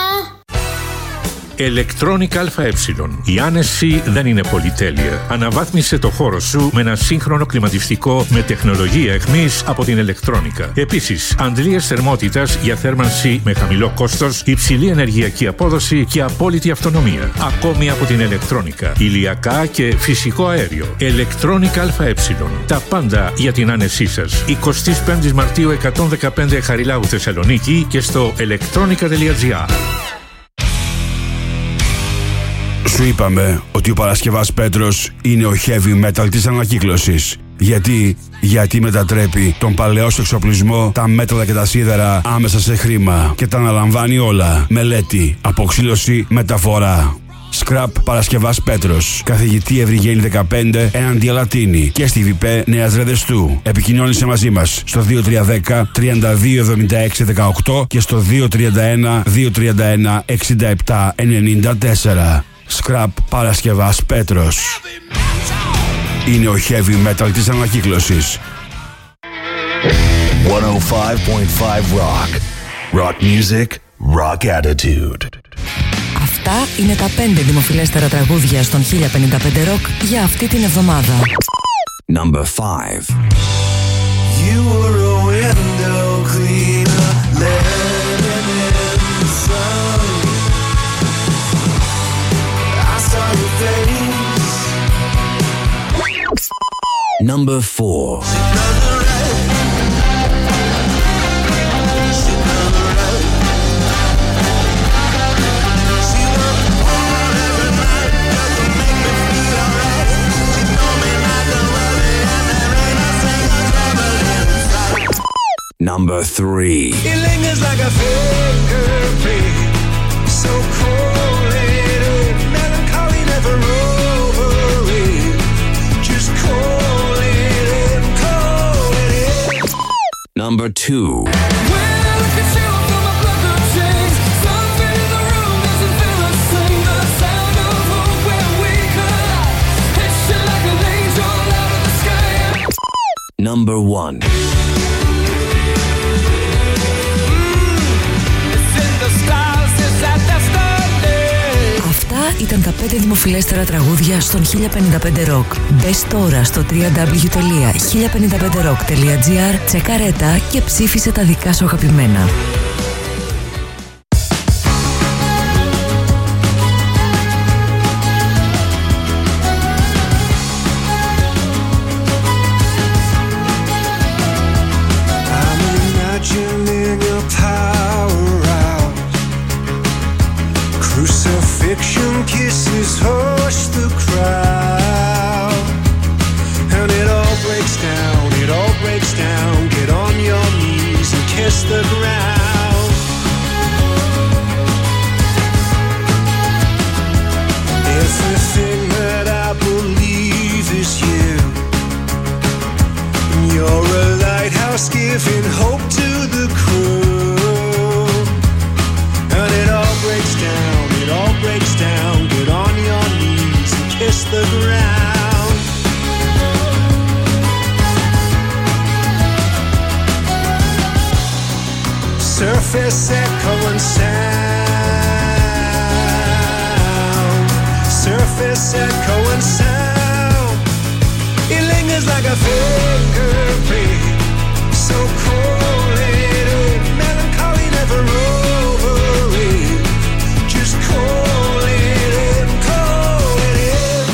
Electronic ΑΕ. Η άνεση δεν είναι πολυτέλεια. Αναβάθμισε το χώρο σου με ένα σύγχρονο κλιματιστικό με τεχνολογία εχμής από την Electronica. Επίσης, αντλίες θερμότητας για θέρμανση με χαμηλό κόστος, υψηλή ενεργειακή απόδοση και απόλυτη αυτονομία. Ακόμη από την Electronica. Ηλιακά και φυσικό αέριο. Electronic ΑΕ. Τα πάντα για την άνεσή σας. 25 Μαρτίου 115 Χαριλάου Θεσσαλονίκη και στο electronica.gr. Σου είπαμε ότι ο Παρασκευάς Πέτρος είναι ο heavy metal της ανακύκλωσης. Γιατί μετατρέπει τον παλαιό σου εξοπλισμό, τα μέταλλα και τα σίδερα άμεσα σε χρήμα και τα αναλαμβάνει όλα. Μελέτη, αποξήλωση, μεταφορά. Scrap Παρασκευάς Πέτρος. Καθηγητή Ευρυγένη 15 έναντι Αλατίνη και στη ΒΠ Νέας Ρεδεστού. Επικοινώνησε μαζί μας στο 2310 3276 18 και στο 231 231 67 94. Scrap Παρασκευάς Πέτρος. Είναι ο heavy metal της ανακύκλωσης. 105.5 Rock. Rock music, rock attitude. Αυτά είναι τα 5 δημοφιλέστερα τραγούδια στον 1055 Rock για αυτή την εβδομάδα. Number 5. You were a window cleaner, letting in the sun. I saw your face. Number 4. Number 3. It lingers like a fingerprint, so cold-headed, melancholy, never over it. Just call it. Number 2. Number 1. Αυτά ήταν τα 5 δημοφιλέστερα τραγούδια στον 1055 Rock. Μπες τώρα στο www.1055rock.gr, τσεκάρε τα και ψήφισε τα δικά σου αγαπημένα. Crucifixion kisses hush the crowd, and it all breaks down, get on your knees and kiss the ground. Everything that I believe is you, you're a lighthouse giving hope to the crew, and it all breaks down, get on your knees and kiss the ground. Surface echo and sound, surface echo and sound. It lingers like a fingerprint, so cold-headed, melancholy, never over it. Just call it in, call it in.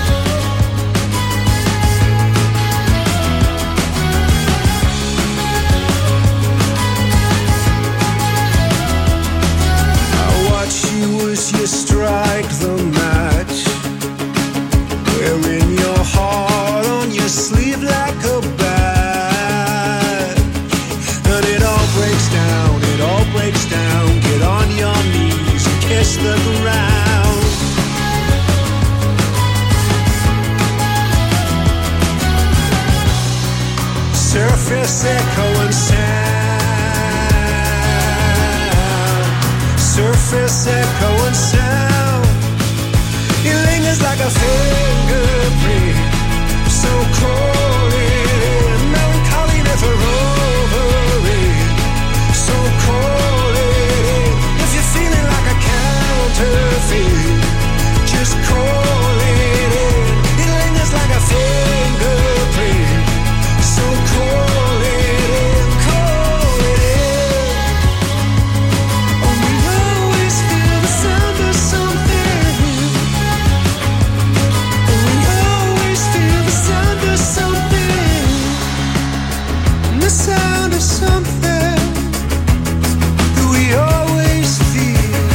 I watch you as you strike the match, wearing your heart on your sleeve like a badge. And it all breaks down, get on your knees and kiss the ground. Surface echo and sound, surface echo and sound. It lingers like a fingerprint, so cold-headed, melancholy, never over it. So cold-headed, if you're feeling like a counterfeit, just call it in. It lingers like a fingerprint, so cold-headed, call it in. Oh, we always feel the sound of something. Oh, we always feel the sound of something. The sound of something that we always feel.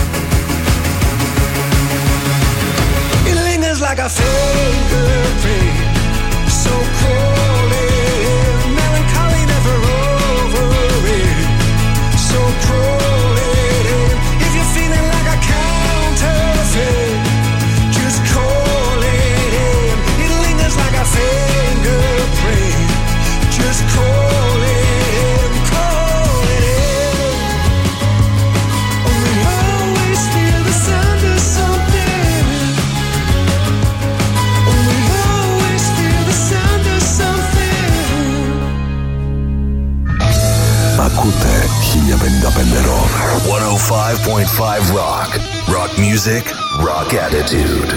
It lingers like a fingerprint, so cold-headed, melancholy, never over it. So cold-headed, if you're feeling like a counterfeit, just call it in. It lingers like a fingerprint, just call it in, call it in. Oh, we always feel the sound of something. Rock. Rock music, rock attitude.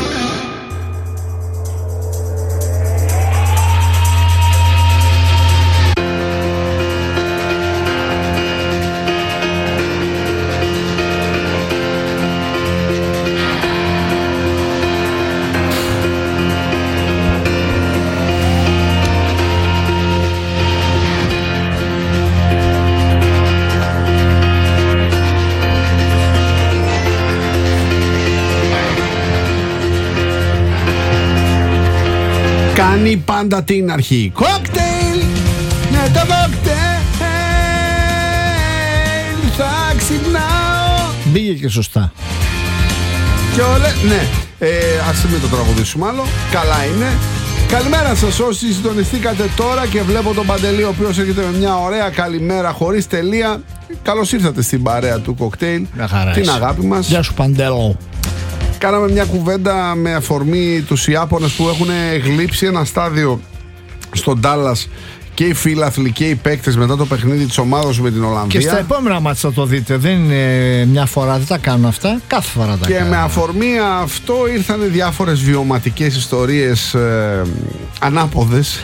Κάνει πάντα την αρχή. Κόκτέιλ! Ναι, το κόκτέιλ θα ξυπνάω. Μπήκε και σωστά. Και ναι, ας μην το τραγουδήσουμε άλλο. Καλά είναι. Καλημέρα σας όσοι συντονιστήκατε τώρα και βλέπω τον Παντελή, ο οποίος έρχεται με μια ωραία καλημέρα χωρίς τελεία. Καλώς ήρθατε στην παρέα του κοκτέιλ. Την αγάπη μας. Γεια σου Παντέλο. Κάναμε μια κουβέντα με αφορμή τους Ιάπωνες που έχουν γλύψει ένα στάδιο στον Ντάλλας, και οι φίλαθλοι και οι παίκτες μετά το παιχνίδι της ομάδας με την Ολλανδία. Και στα επόμενα μάτια θα το δείτε. Δεν είναι μια φορά, δεν τα κάνουν αυτά. Κάθε φορά τα κάνουν. Και με αφορμή αυτό ήρθαν διάφορες βιωματικές ιστορίες ανάποδες.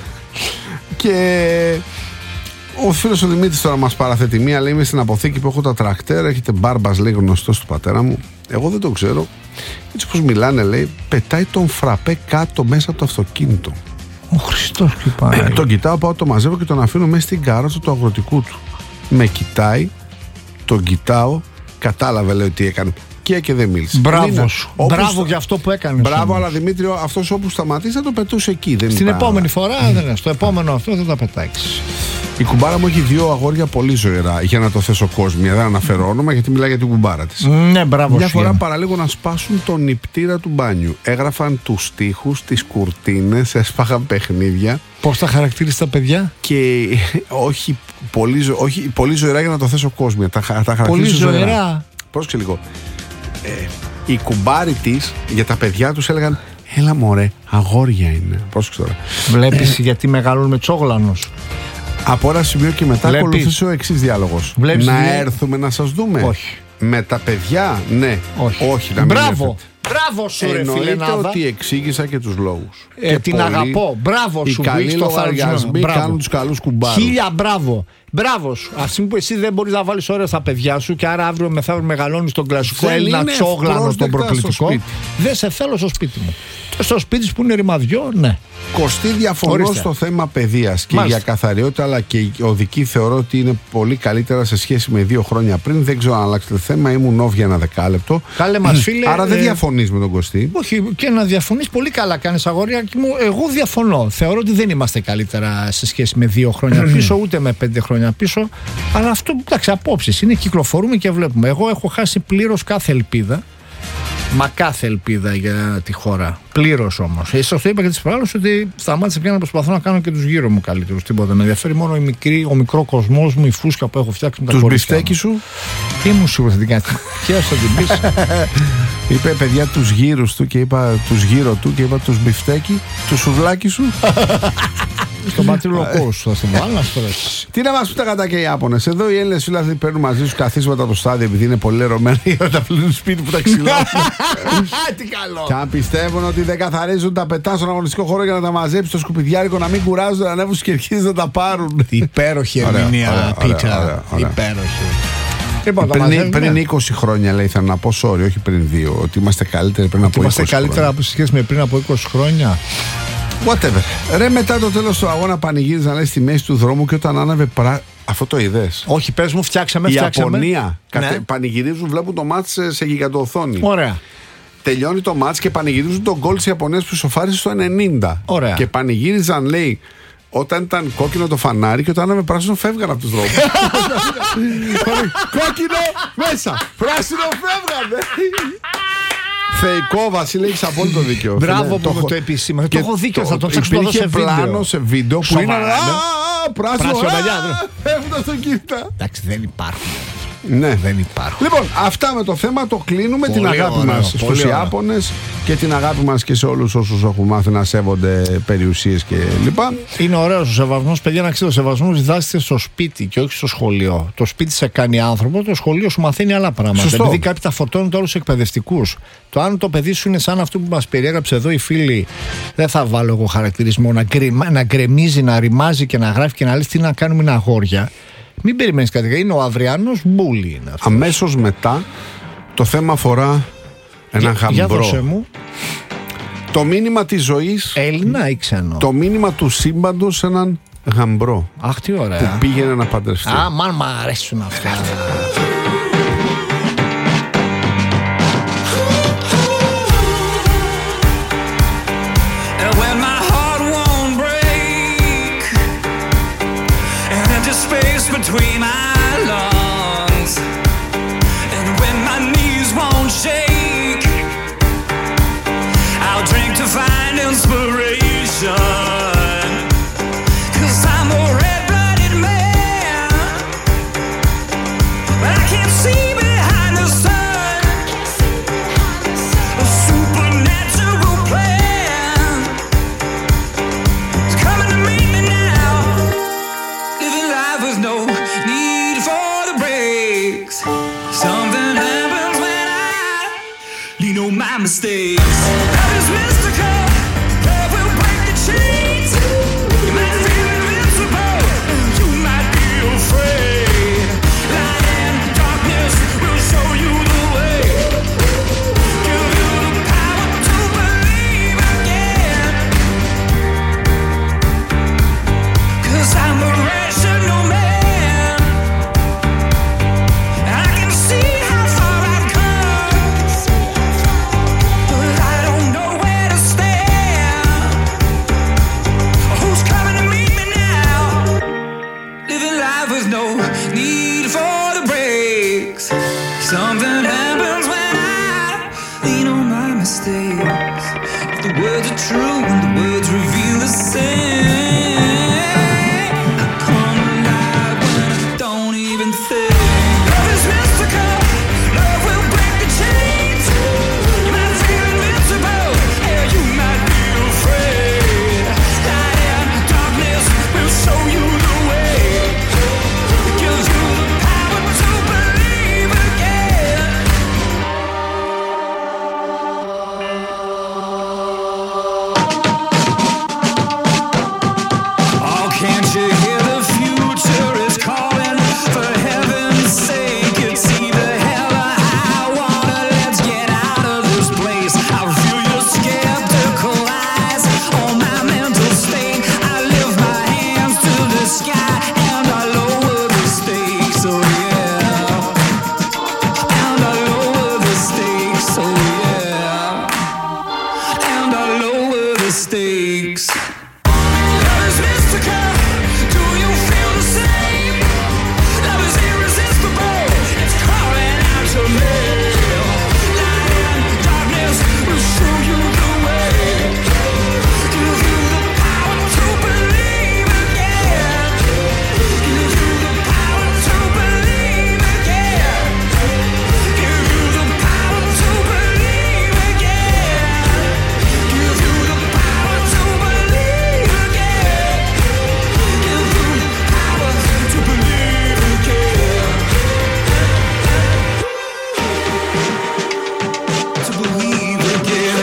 Και ο φίλος ο Δημήτρης τώρα μας παραθέτει μία. Λέει: είμαι στην αποθήκη που έχω τα τρακτέρ. Έχετε μπάρμπας, λέει, γνωστός του πατέρα μου. Εγώ δεν το ξέρω. Έτσι όπως μιλάνε, λέει, πετάει τον φραπέ κάτω μέσα από το αυτοκίνητο. Ο Χριστός και πάει. Τον κοιτάω, πάω, το μαζεύω και τον αφήνω μέσα στην κάροτσα του αγροτικού του. Με κοιτάει, τον κοιτάω, κατάλαβε, λέει, τι έκανε. Και δεν μίλησε. Μπράβο σου. Μπράβο για αυτό που έκανε. Μπράβο, αλλά Δημήτριο, αυτός όπου σταματήσει θα το πετούσε εκεί. Δεν στην επόμενη φορά, στο επόμενο αυτό θα τα πετάξει. Η κουμπάρα μου έχει 2 αγόρια πολύ ζωηρά. Για να το θέσω κόσμια, δεν αναφέρω όνομα γιατί μιλάει για την κουμπάρα της. Ναι, μπράβο. Μια φορά παραλίγο να σπάσουν τον νηπτήρα του μπάνιου. Έγραφαν τους τοίχους, τις κουρτίνες, έσπαγαν παιχνίδια. Πώς τα χαρακτήρισε τα παιδιά? Και όχι πολύ ζωηρά για να το θέσω κόσμια. Τα χαρακτήρισε πολύ ζωηρά. Πρόσεξε λίγο. Οι κουμπάροι της για τα παιδιά τους έλεγαν: έλα μωρέ, αγόρια είναι. Πρόσεξε τώρα. Βλέπεις γιατί μεγαλώνουμε τσόγλανος. Από ένα σημείο και μετά ακολουθούσε ο εξής διάλογος. Να έρθουμε να σας δούμε. Όχι. Με τα παιδιά, ναι. Όχι. Να μην μπράβο. Μπράβο σου, ρε φίλε Νάδα. Εννοείται ότι εξήγησα και τους λόγους. Την αγαπώ. Μπράβο σου. Οι καλοί λογαριασμοί κάνουν τους καλούς κουμπάρους. 1000 μπράβο. Μπράβο σου. Ας πούμε που εσύ δεν μπορείς να βάλεις ώρες στα παιδιά σου και άρα αύριο μεθαύριο μεγαλώνεις τον κλασικό Έλληνα τσόγλανο, τον προκλητικό. Δεν σε θέλω στο σπίτι μου. Στο σπίτι που είναι ρημαδιό, ναι. Κωστή, διαφωνώ στο θέμα παιδείας και για καθαριότητα, αλλά και η οδική θεωρώ ότι είναι πολύ καλύτερα σε σχέση με 2 χρόνια πριν. Δεν ξέρω αν αλλάξετε θέμα, ήμουν όφ για ένα δεκάλεπτο. Καλέ μας φίλε. Άρα δεν διαφωνείς με τον Κωστή. Όχι, και να διαφωνείς πολύ καλά κάνεις, αγοριάκι μου. Εγώ διαφωνώ. Θεωρώ ότι δεν είμαστε καλύτερα σε σχέση με 2 χρόνια πίσω, ούτε με 5 χρόνια πίσω. Αλλά αυτό, εντάξει, απόψεις είναι, κυκλοφορούμε και βλέπουμε. Εγώ έχω χάσει πλήρως κάθε ελπίδα. Μα κάθε ελπίδα για τη χώρα. Πλήρως όμως. Σας το είπα και τις προάλλες ότι σταμάτησα πια να προσπαθώ να κάνω και τους γύρω μου καλύτερους. Τίποτα. Με ενδιαφέρει μόνο ο μικρό κοσμός μου, η φούσκα που έχω φτιάξει με τα κορίτσια. Τους μπιφτέκι σου. Τι μου σίγουρα θα την κάνει. Και ας θα την πεις. Είπε παιδιά τους γύρους του και είπα τους γύρω του και είπα τους μπιφτέκι, τους σουβλάκι σου. Στο πατριλοκό σου θα στην βάλω. Τι να μας πούν τα κατάκια οι Ιάπωνες. Εδώ οι Έλληνες φίλοι παίρνουν μαζί τους καθίσματα από το στάδιο επειδή είναι πολύ λερωμένοι για να τα πλύνουν σπίτι που τα ξυλώνουν. Τι καλό. Και αν πιστεύουν ότι δεν καθαρίζουν, τα πετά στον αγωνιστικό χώρο για να τα μαζέψει στο σκουπιδιάρικο, να μην κουράζουν, να ανέβουν στις κερκίδες να τα πάρουν. Υπέροχη ερμηνεία, Πίτσα. Υπέροχη. Πριν 20 χρόνια, λέει, θα να πω, sorry, όχι πριν 2, ότι είμαστε καλύτεροι πριν από 20 χρόνια. Είμαστε καλύτερα από σχέση με πριν από 20 χρόνια. Whatever. Ρε, μετά το τέλος του αγώνα πανηγύριζαν, λέει, στη μέση του δρόμου και όταν άναβε αυτό το είδες? Όχι, πες μου, φτιάξαμε. Η Ιαπωνία. Ναι. Πανηγυρίζουν, βλέπουν το μάτς σε γιγαντοοθόνη. Ωραία. Τελειώνει το μάτς και πανηγυρίζουν τον γκολ της Ιαπωνίας που σοφάρισε στο 90. Ωραία. Και πανηγύριζαν, λέει, όταν ήταν κόκκινο το φανάρι και όταν άναβε πράσινο φεύγαν από τους δρόμους. Κόκκινο μέσα, πράσινο φεύγανε. Θεϊκό, Βασίλη, έχεις απόλυτο δίκιο. Μπράβο που το επισήμανε. Το έχω δίκιο, θα το ψάξω σε πλάνο σε βίντεο που είναι. Πράσινο, φεύγουν αυτοκίνητα. Εντάξει, δεν υπάρχουν. Ναι. Δεν υπάρχουν. Λοιπόν, αυτά με το θέμα το κλείνουμε. Πολύ την αγάπη ωραίο, μας στους ωραίο. Ιάπωνες και την αγάπη μας και σε όλους όσους έχουν μάθει να σέβονται περιουσίες και λοιπά. Είναι ωραίος ο σεβασμός, παιδιά, να ξέρετε, ο σεβασμός διδάσκεται στο σπίτι και όχι στο σχολείο. Το σπίτι σε κάνει άνθρωπο, το σχολείο σου μαθαίνει άλλα πράγματα. Σωστό. Επειδή κάποιοι τα φορτώνουν όλους τους εκπαιδευτικούς. Το αν το παιδί σου είναι σαν αυτό που μας περιέγραψε εδώ η φίλη, δεν θα βάλω εγώ χαρακτηρισμό, να γκρεμίζει, να ρημάζει και να γράφει και να λες τι να κάνουμε, είναι αγόρια. Μην περιμένεις κάτι. Είναι ο αυριανός μπούλι. Αμέσως μετά το θέμα αφορά ένα Για γαμπρό. δώσε μου. Το μήνυμα της ζωής. Έλληνα ή ξένο? Το μήνυμα του σύμπαντος σε έναν γαμπρό. Αχ, τι ωραία. Που πήγαινε να παντρευτεί. Α, μ' αρέσουν αυτά. And when my heart won't break, and empty space between my lungs, and when my knees won't shake, I'll drink to find inspiration. 'Cause I'm a red-blooded man, but I can't see behind the sun. A supernatural plan is coming to meet me now. Living life with no need for the brakes. Something happens when I lean on my mistakes. Love is mystical, love will break the chains. You might feel invincible, you might be afraid. Light and darkness will show you the way. Give you the power to believe again. 'Cause I'm a rational man, and I can see how far I've come, but I don't know where to stand. Who's coming to meet me now? Living life with no need for the brakes. Something happens when I lean on my mistakes. If the words are true and the words reveal the same, I come alive when I don't even think. Love is mystical, love will break the chains. You might feel invincible, yeah, you might be afraid. Light and darkness will show you the way. It gives you the power to believe again. Oh, can't you hear the future is calling? For heaven's sake, it's either hell or high water. Let's get out of this place. I feel your skeptical eyes on my mental state. I lift my hands to the sky and I lower the stakes. Oh yeah, and I lower the stakes. Oh yeah, and I lower the stakes. Love is mystical, do you feel the same? Love is irresistible, it's calling out to me. Light and darkness will show you the way. Give you the power to believe again. Give you the power to believe again. Give you the power to believe again. Give you the power to believe again. Give you the power to believe again. To believe again.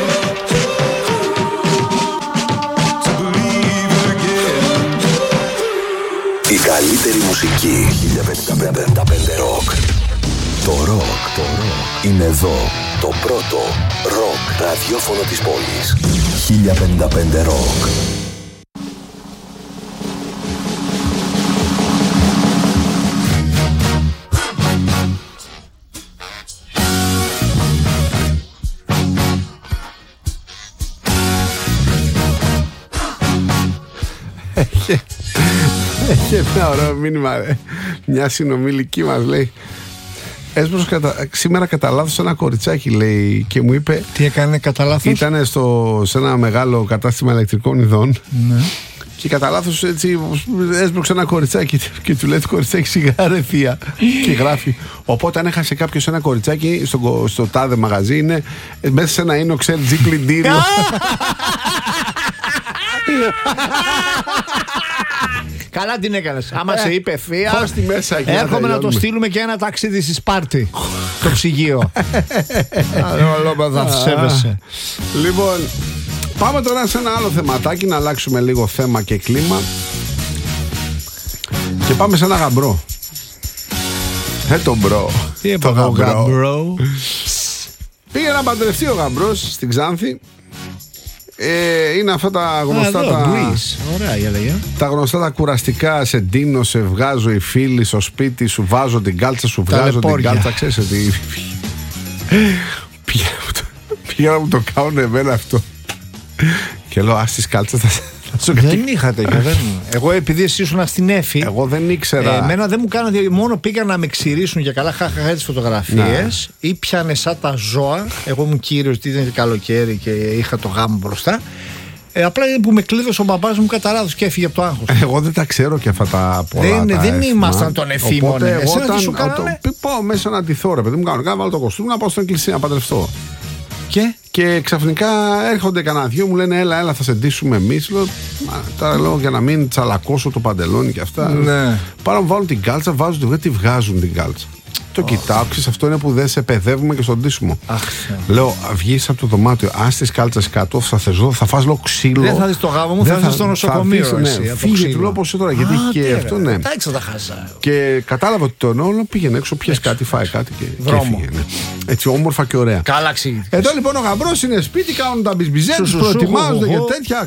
To believe again. Η καλύτερη μουσική 1055 ροκ. Το ροκ είναι εδώ. Το πρώτο ροκ ραδιόφωνο της πόλης. 1055 ροκ. Έχει ένα ωραίο μήνυμα, ρε. Μια συνομιλική μας λέει: έσπρωσα σήμερα κατά λάθος ένα κοριτσάκι, λέει, και μου είπε. Τι έκανε κατά λάθος? Ήταν σε ένα μεγάλο κατάστημα ηλεκτρικών ειδών. Ναι. Και κατά λάθος έτσι έσπρωξε ένα κοριτσάκι και του λέει το κοριτσάκι σιγά ρε θεία. Και γράφει. Οπότε αν έχασε κάποιος ένα κοριτσάκι στο τάδε μαγαζί είναι μέσα σε ένα ίνοξ LG πλυντήριο. Καλά την έκανες. Άμα σε είπε θεία, έρχομαι να το στείλουμε και ένα ταξίδι στη Σπάρτη. Το ψυγείο. Θα σέβεσαι. Λοιπόν, πάμε τώρα σε ένα άλλο θεματάκι, να αλλάξουμε λίγο θέμα και κλίμα. Και πάμε σε ένα γαμπρό. Το μπρο. Τι έπαγα ο γαμπρό? Πήγε να παντρευτεί ο γαμπρός στην Ξάνθη. Είναι αυτά τα γνωστά τα γνωστά τα κουραστικά. Σε ντύνω, σε βγάζω οι φίλοι στο σπίτι, σου βάζω την κάλτσα, σου βγάζω την κάλτσα. Ξέρεις ότι πήγα να μου το κάνουν εμένα αυτό. Και λέω ας τις κάλτσες δεν είχα τέτοια. Εγώ επειδή εσύ ήσουν στην Έφη, εγώ δεν ήξερα. Εμένα δεν μου κάνανε, μόνο πήγαν να με ξηρίσουν για καλά χαχαχά τις φωτογραφίες ή πιάνε σαν τα ζώα. Εγώ ήμουν κύριος, ότι ήταν καλοκαίρι και είχα το γάμο μπροστά. Απλά που με κλείδωσε ο μπαμπάς μου κατά λάθος και έφυγε από το άγχος. Εγώ δεν τα ξέρω και αυτά τα πολλά. Δεν ήμασταν τον εφήμων. Όταν πάω μέσα να ντυθώ, ρε παιδί μου, κάνω βάλω το κοστούμι να πάω στην εκκλησία να παντρευτώ. Και ξαφνικά έρχονται κανένα δυο, μου λένε έλα θα σε ντύσουμε εμείς. Τώρα λέω για να μην τσαλακώσω το παντελόνι και αυτά. Πάρα μου βάλουν την κάλτσα, βάζουν τη βγάζουν την κάλτσα. Το κοιτάω, αυτό είναι που δεν σε παιδεύουμε και στον ντύσιμο. Λέω, βγεις από το δωμάτιο, ας τις κάλτσες κάτω, θα φας λόγω ξύλο. Δεν θα δεις το γάμο μου, θα δεις στο νοσοκομείο. Φύγε, του λέω πως τώρα, γιατί έχει και αυτό. Εντάξει, τα χάσα. Και κατάλαβα ότι τον όλο πήγαινε έξω, πιες κάτι, φάει κάτι και έφυγε. Έτσι όμορφα και ωραία. Καλά ξύλο. Εδώ λοιπόν ο γαμπρός είναι σπίτι, κάνουν τα μπισμπιζέ τους, προετοιμάζονται και τέτοια.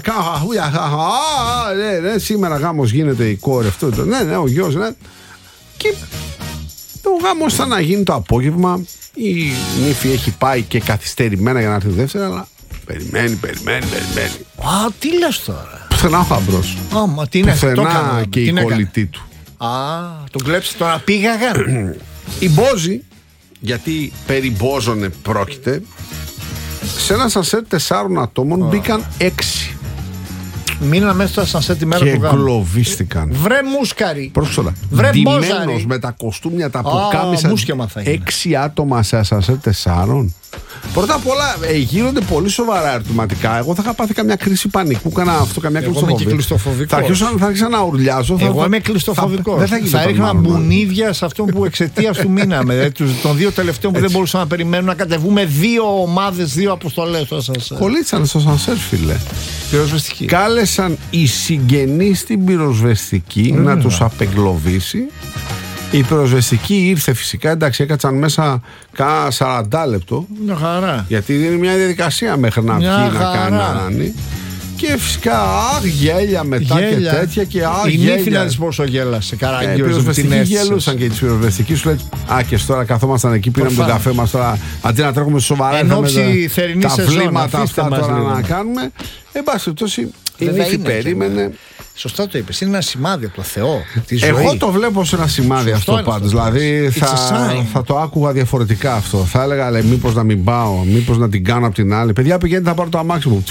Σήμερα γάμος γίνεται η κόρη αυτό. Ναι, ο γιος. Και ο γάμος θα να γίνει το απόγευμα. Η νύφη έχει πάει και καθυστερημένα για να έρθει δεύτερα, αλλά περιμένει. Α, τι λες τώρα? Πουθενά ο γαμπρός. Πουθενά και η κολλητή του. Α, τον κλέψε τώρα, πήγαγα. Οι μπόζοι, γιατί περί μπόζονε πρόκειται, σε ένα σανσέρ 4 ατόμων μπήκαν 6. Μείναν μέσα στο ασανσέρ τη μέρα του γάμου. Και εγκλωβίστηκαν. Βρε μούσκαρη. Πρόσεξε. Βρε ντυμένος με τα κοστούμια, τα πουκάμισα. 6 άτομα σε ασανσέρ 4. Πρώτα απ' όλα γίνονται πολύ σοβαρά ερωτηματικά. Εγώ θα είχα πάθει καμιά κρίση πανικού. Κάνα αυτό, καμιά κλειστοφοβία. Θα άρχισα να ουρλιάζω. Εγώ είμαι κλειστοφοβικός. Θα έριχνα μπουνίδια σε αυτόν που εξαιτίας του μείναμε. Των 2 τελευταίων που δεν μπορούσαν να περιμένουν να κατεβούμε 2 ομάδες, 2 αποστολές στο ασανσέρ. Κολλήσανε στο ασανσέρ, φίλε. Πυροσβεστική. Κάλεσαν οι συγγενείς στην πυροσβεστική να τους απεγκλωβίσει. Η πυροσβεστική ήρθε φυσικά, εντάξει, έκατσαν μέσα κάνα 40 λεπτό. Μια χαρά. Γιατί είναι μια διαδικασία μέχρι να βγει να κάνει. Και φυσικά γέλια μετά και τέτοια. Και η νύφη να δεις πόσο γέλασε. Οι πυροσβεστικοί γέλουσαν και τις πυροσβεστικοί σου λέει και τώρα καθόμασταν εκεί, πήραμε τον καφέ μας τώρα. Αντί να τρέχουμε σοβαρά, τα βλήματα αυτά τώρα να κάνουμε. Εν πάση περιπτώσει, η νύφη περίμενε. Σωστά το είπες, είναι ένα σημάδι από το Θεό. Εγώ το βλέπω ως ένα σημάδι αυτό πάντως. Δηλαδή θα το άκουγα διαφορετικά αυτό. Θα έλεγα μήπως να μην πάω, μήπως να την κάνω από την άλλη. Παιδιά, πηγαίνετε, θα πάρω το αμάξι μου.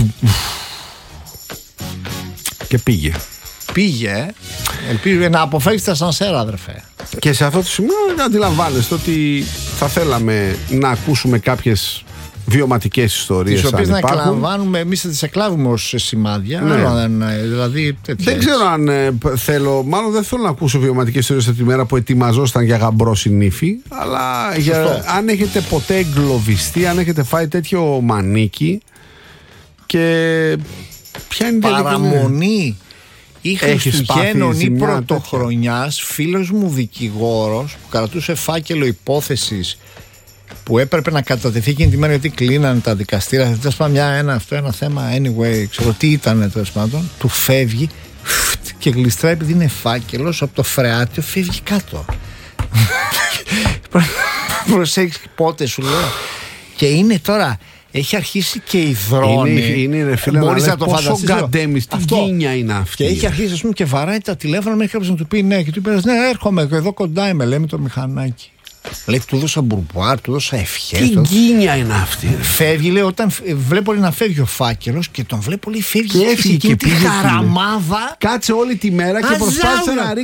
Και πήγε. Ελπίζω να αποφεύγεις τα σανσέρ, αδερφέ. Και σε αυτό το σημείο αντιλαμβάνεστε ότι θα θέλαμε να ακούσουμε κάποιες βιωματικές ιστορίες. Τις οποίες να εκλαμβάνουμε, εμείς θα τις εκλάβουμε ως σημάδια. Δηλαδή, δεν ξέρω αν θέλω, μάλλον δεν θέλω να ακούσω βιωματικές ιστορίες από τη μέρα που ετοιμαζόσταν για γαμπρό η νύφη. Αλλά αν έχετε ποτέ εγκλωβιστεί, αν έχετε φάει τέτοιο μανίκι και ποια είναι η παραμονή ή Χριστουγέννων ή Πρωτοχρονιάς, φίλος μου δικηγόρος που κρατούσε φάκελο υπόθεσης που έπρεπε να κατατεθεί εκείνη τη μέρα γιατί κλείνανε τα δικαστήρια. Θα πάμε ένα θέμα, anyway, ξέρω τι ήταν τέλος πάντων. Του φεύγει και γλιστράει επειδή είναι φάκελος από το φρεάτιο, φεύγει κάτω. Προσέξτε πότε σου λέω. Και είναι τώρα. Έχει αρχίσει και υδρώνει. Είναι φίλε, μπορείς να το φανταστείς. Πόσο γκαντέμις, τι γένια είναι αυτή. Και έχει αρχίσει, ας πούμε, και βαράει τα τηλέφωνα μέχρι κάποιος να του πει ναι. Και του είπε ναι, έρχομαι εδώ κοντά είμαι, λέει με το μηχανάκι. Λέει, του δώσα μπουρμπουάρ, του δώσα ευχές. Τι γκίνια είναι αυτή. Φεύγει, λέει, όταν βλέπω να φεύγει ο φάκελος και τον βλέπω, λέει, φεύγει και έφυγε και πήγε χαραμάδα. Κάτσε όλη τη μέρα και προσπάθησε να ρίξει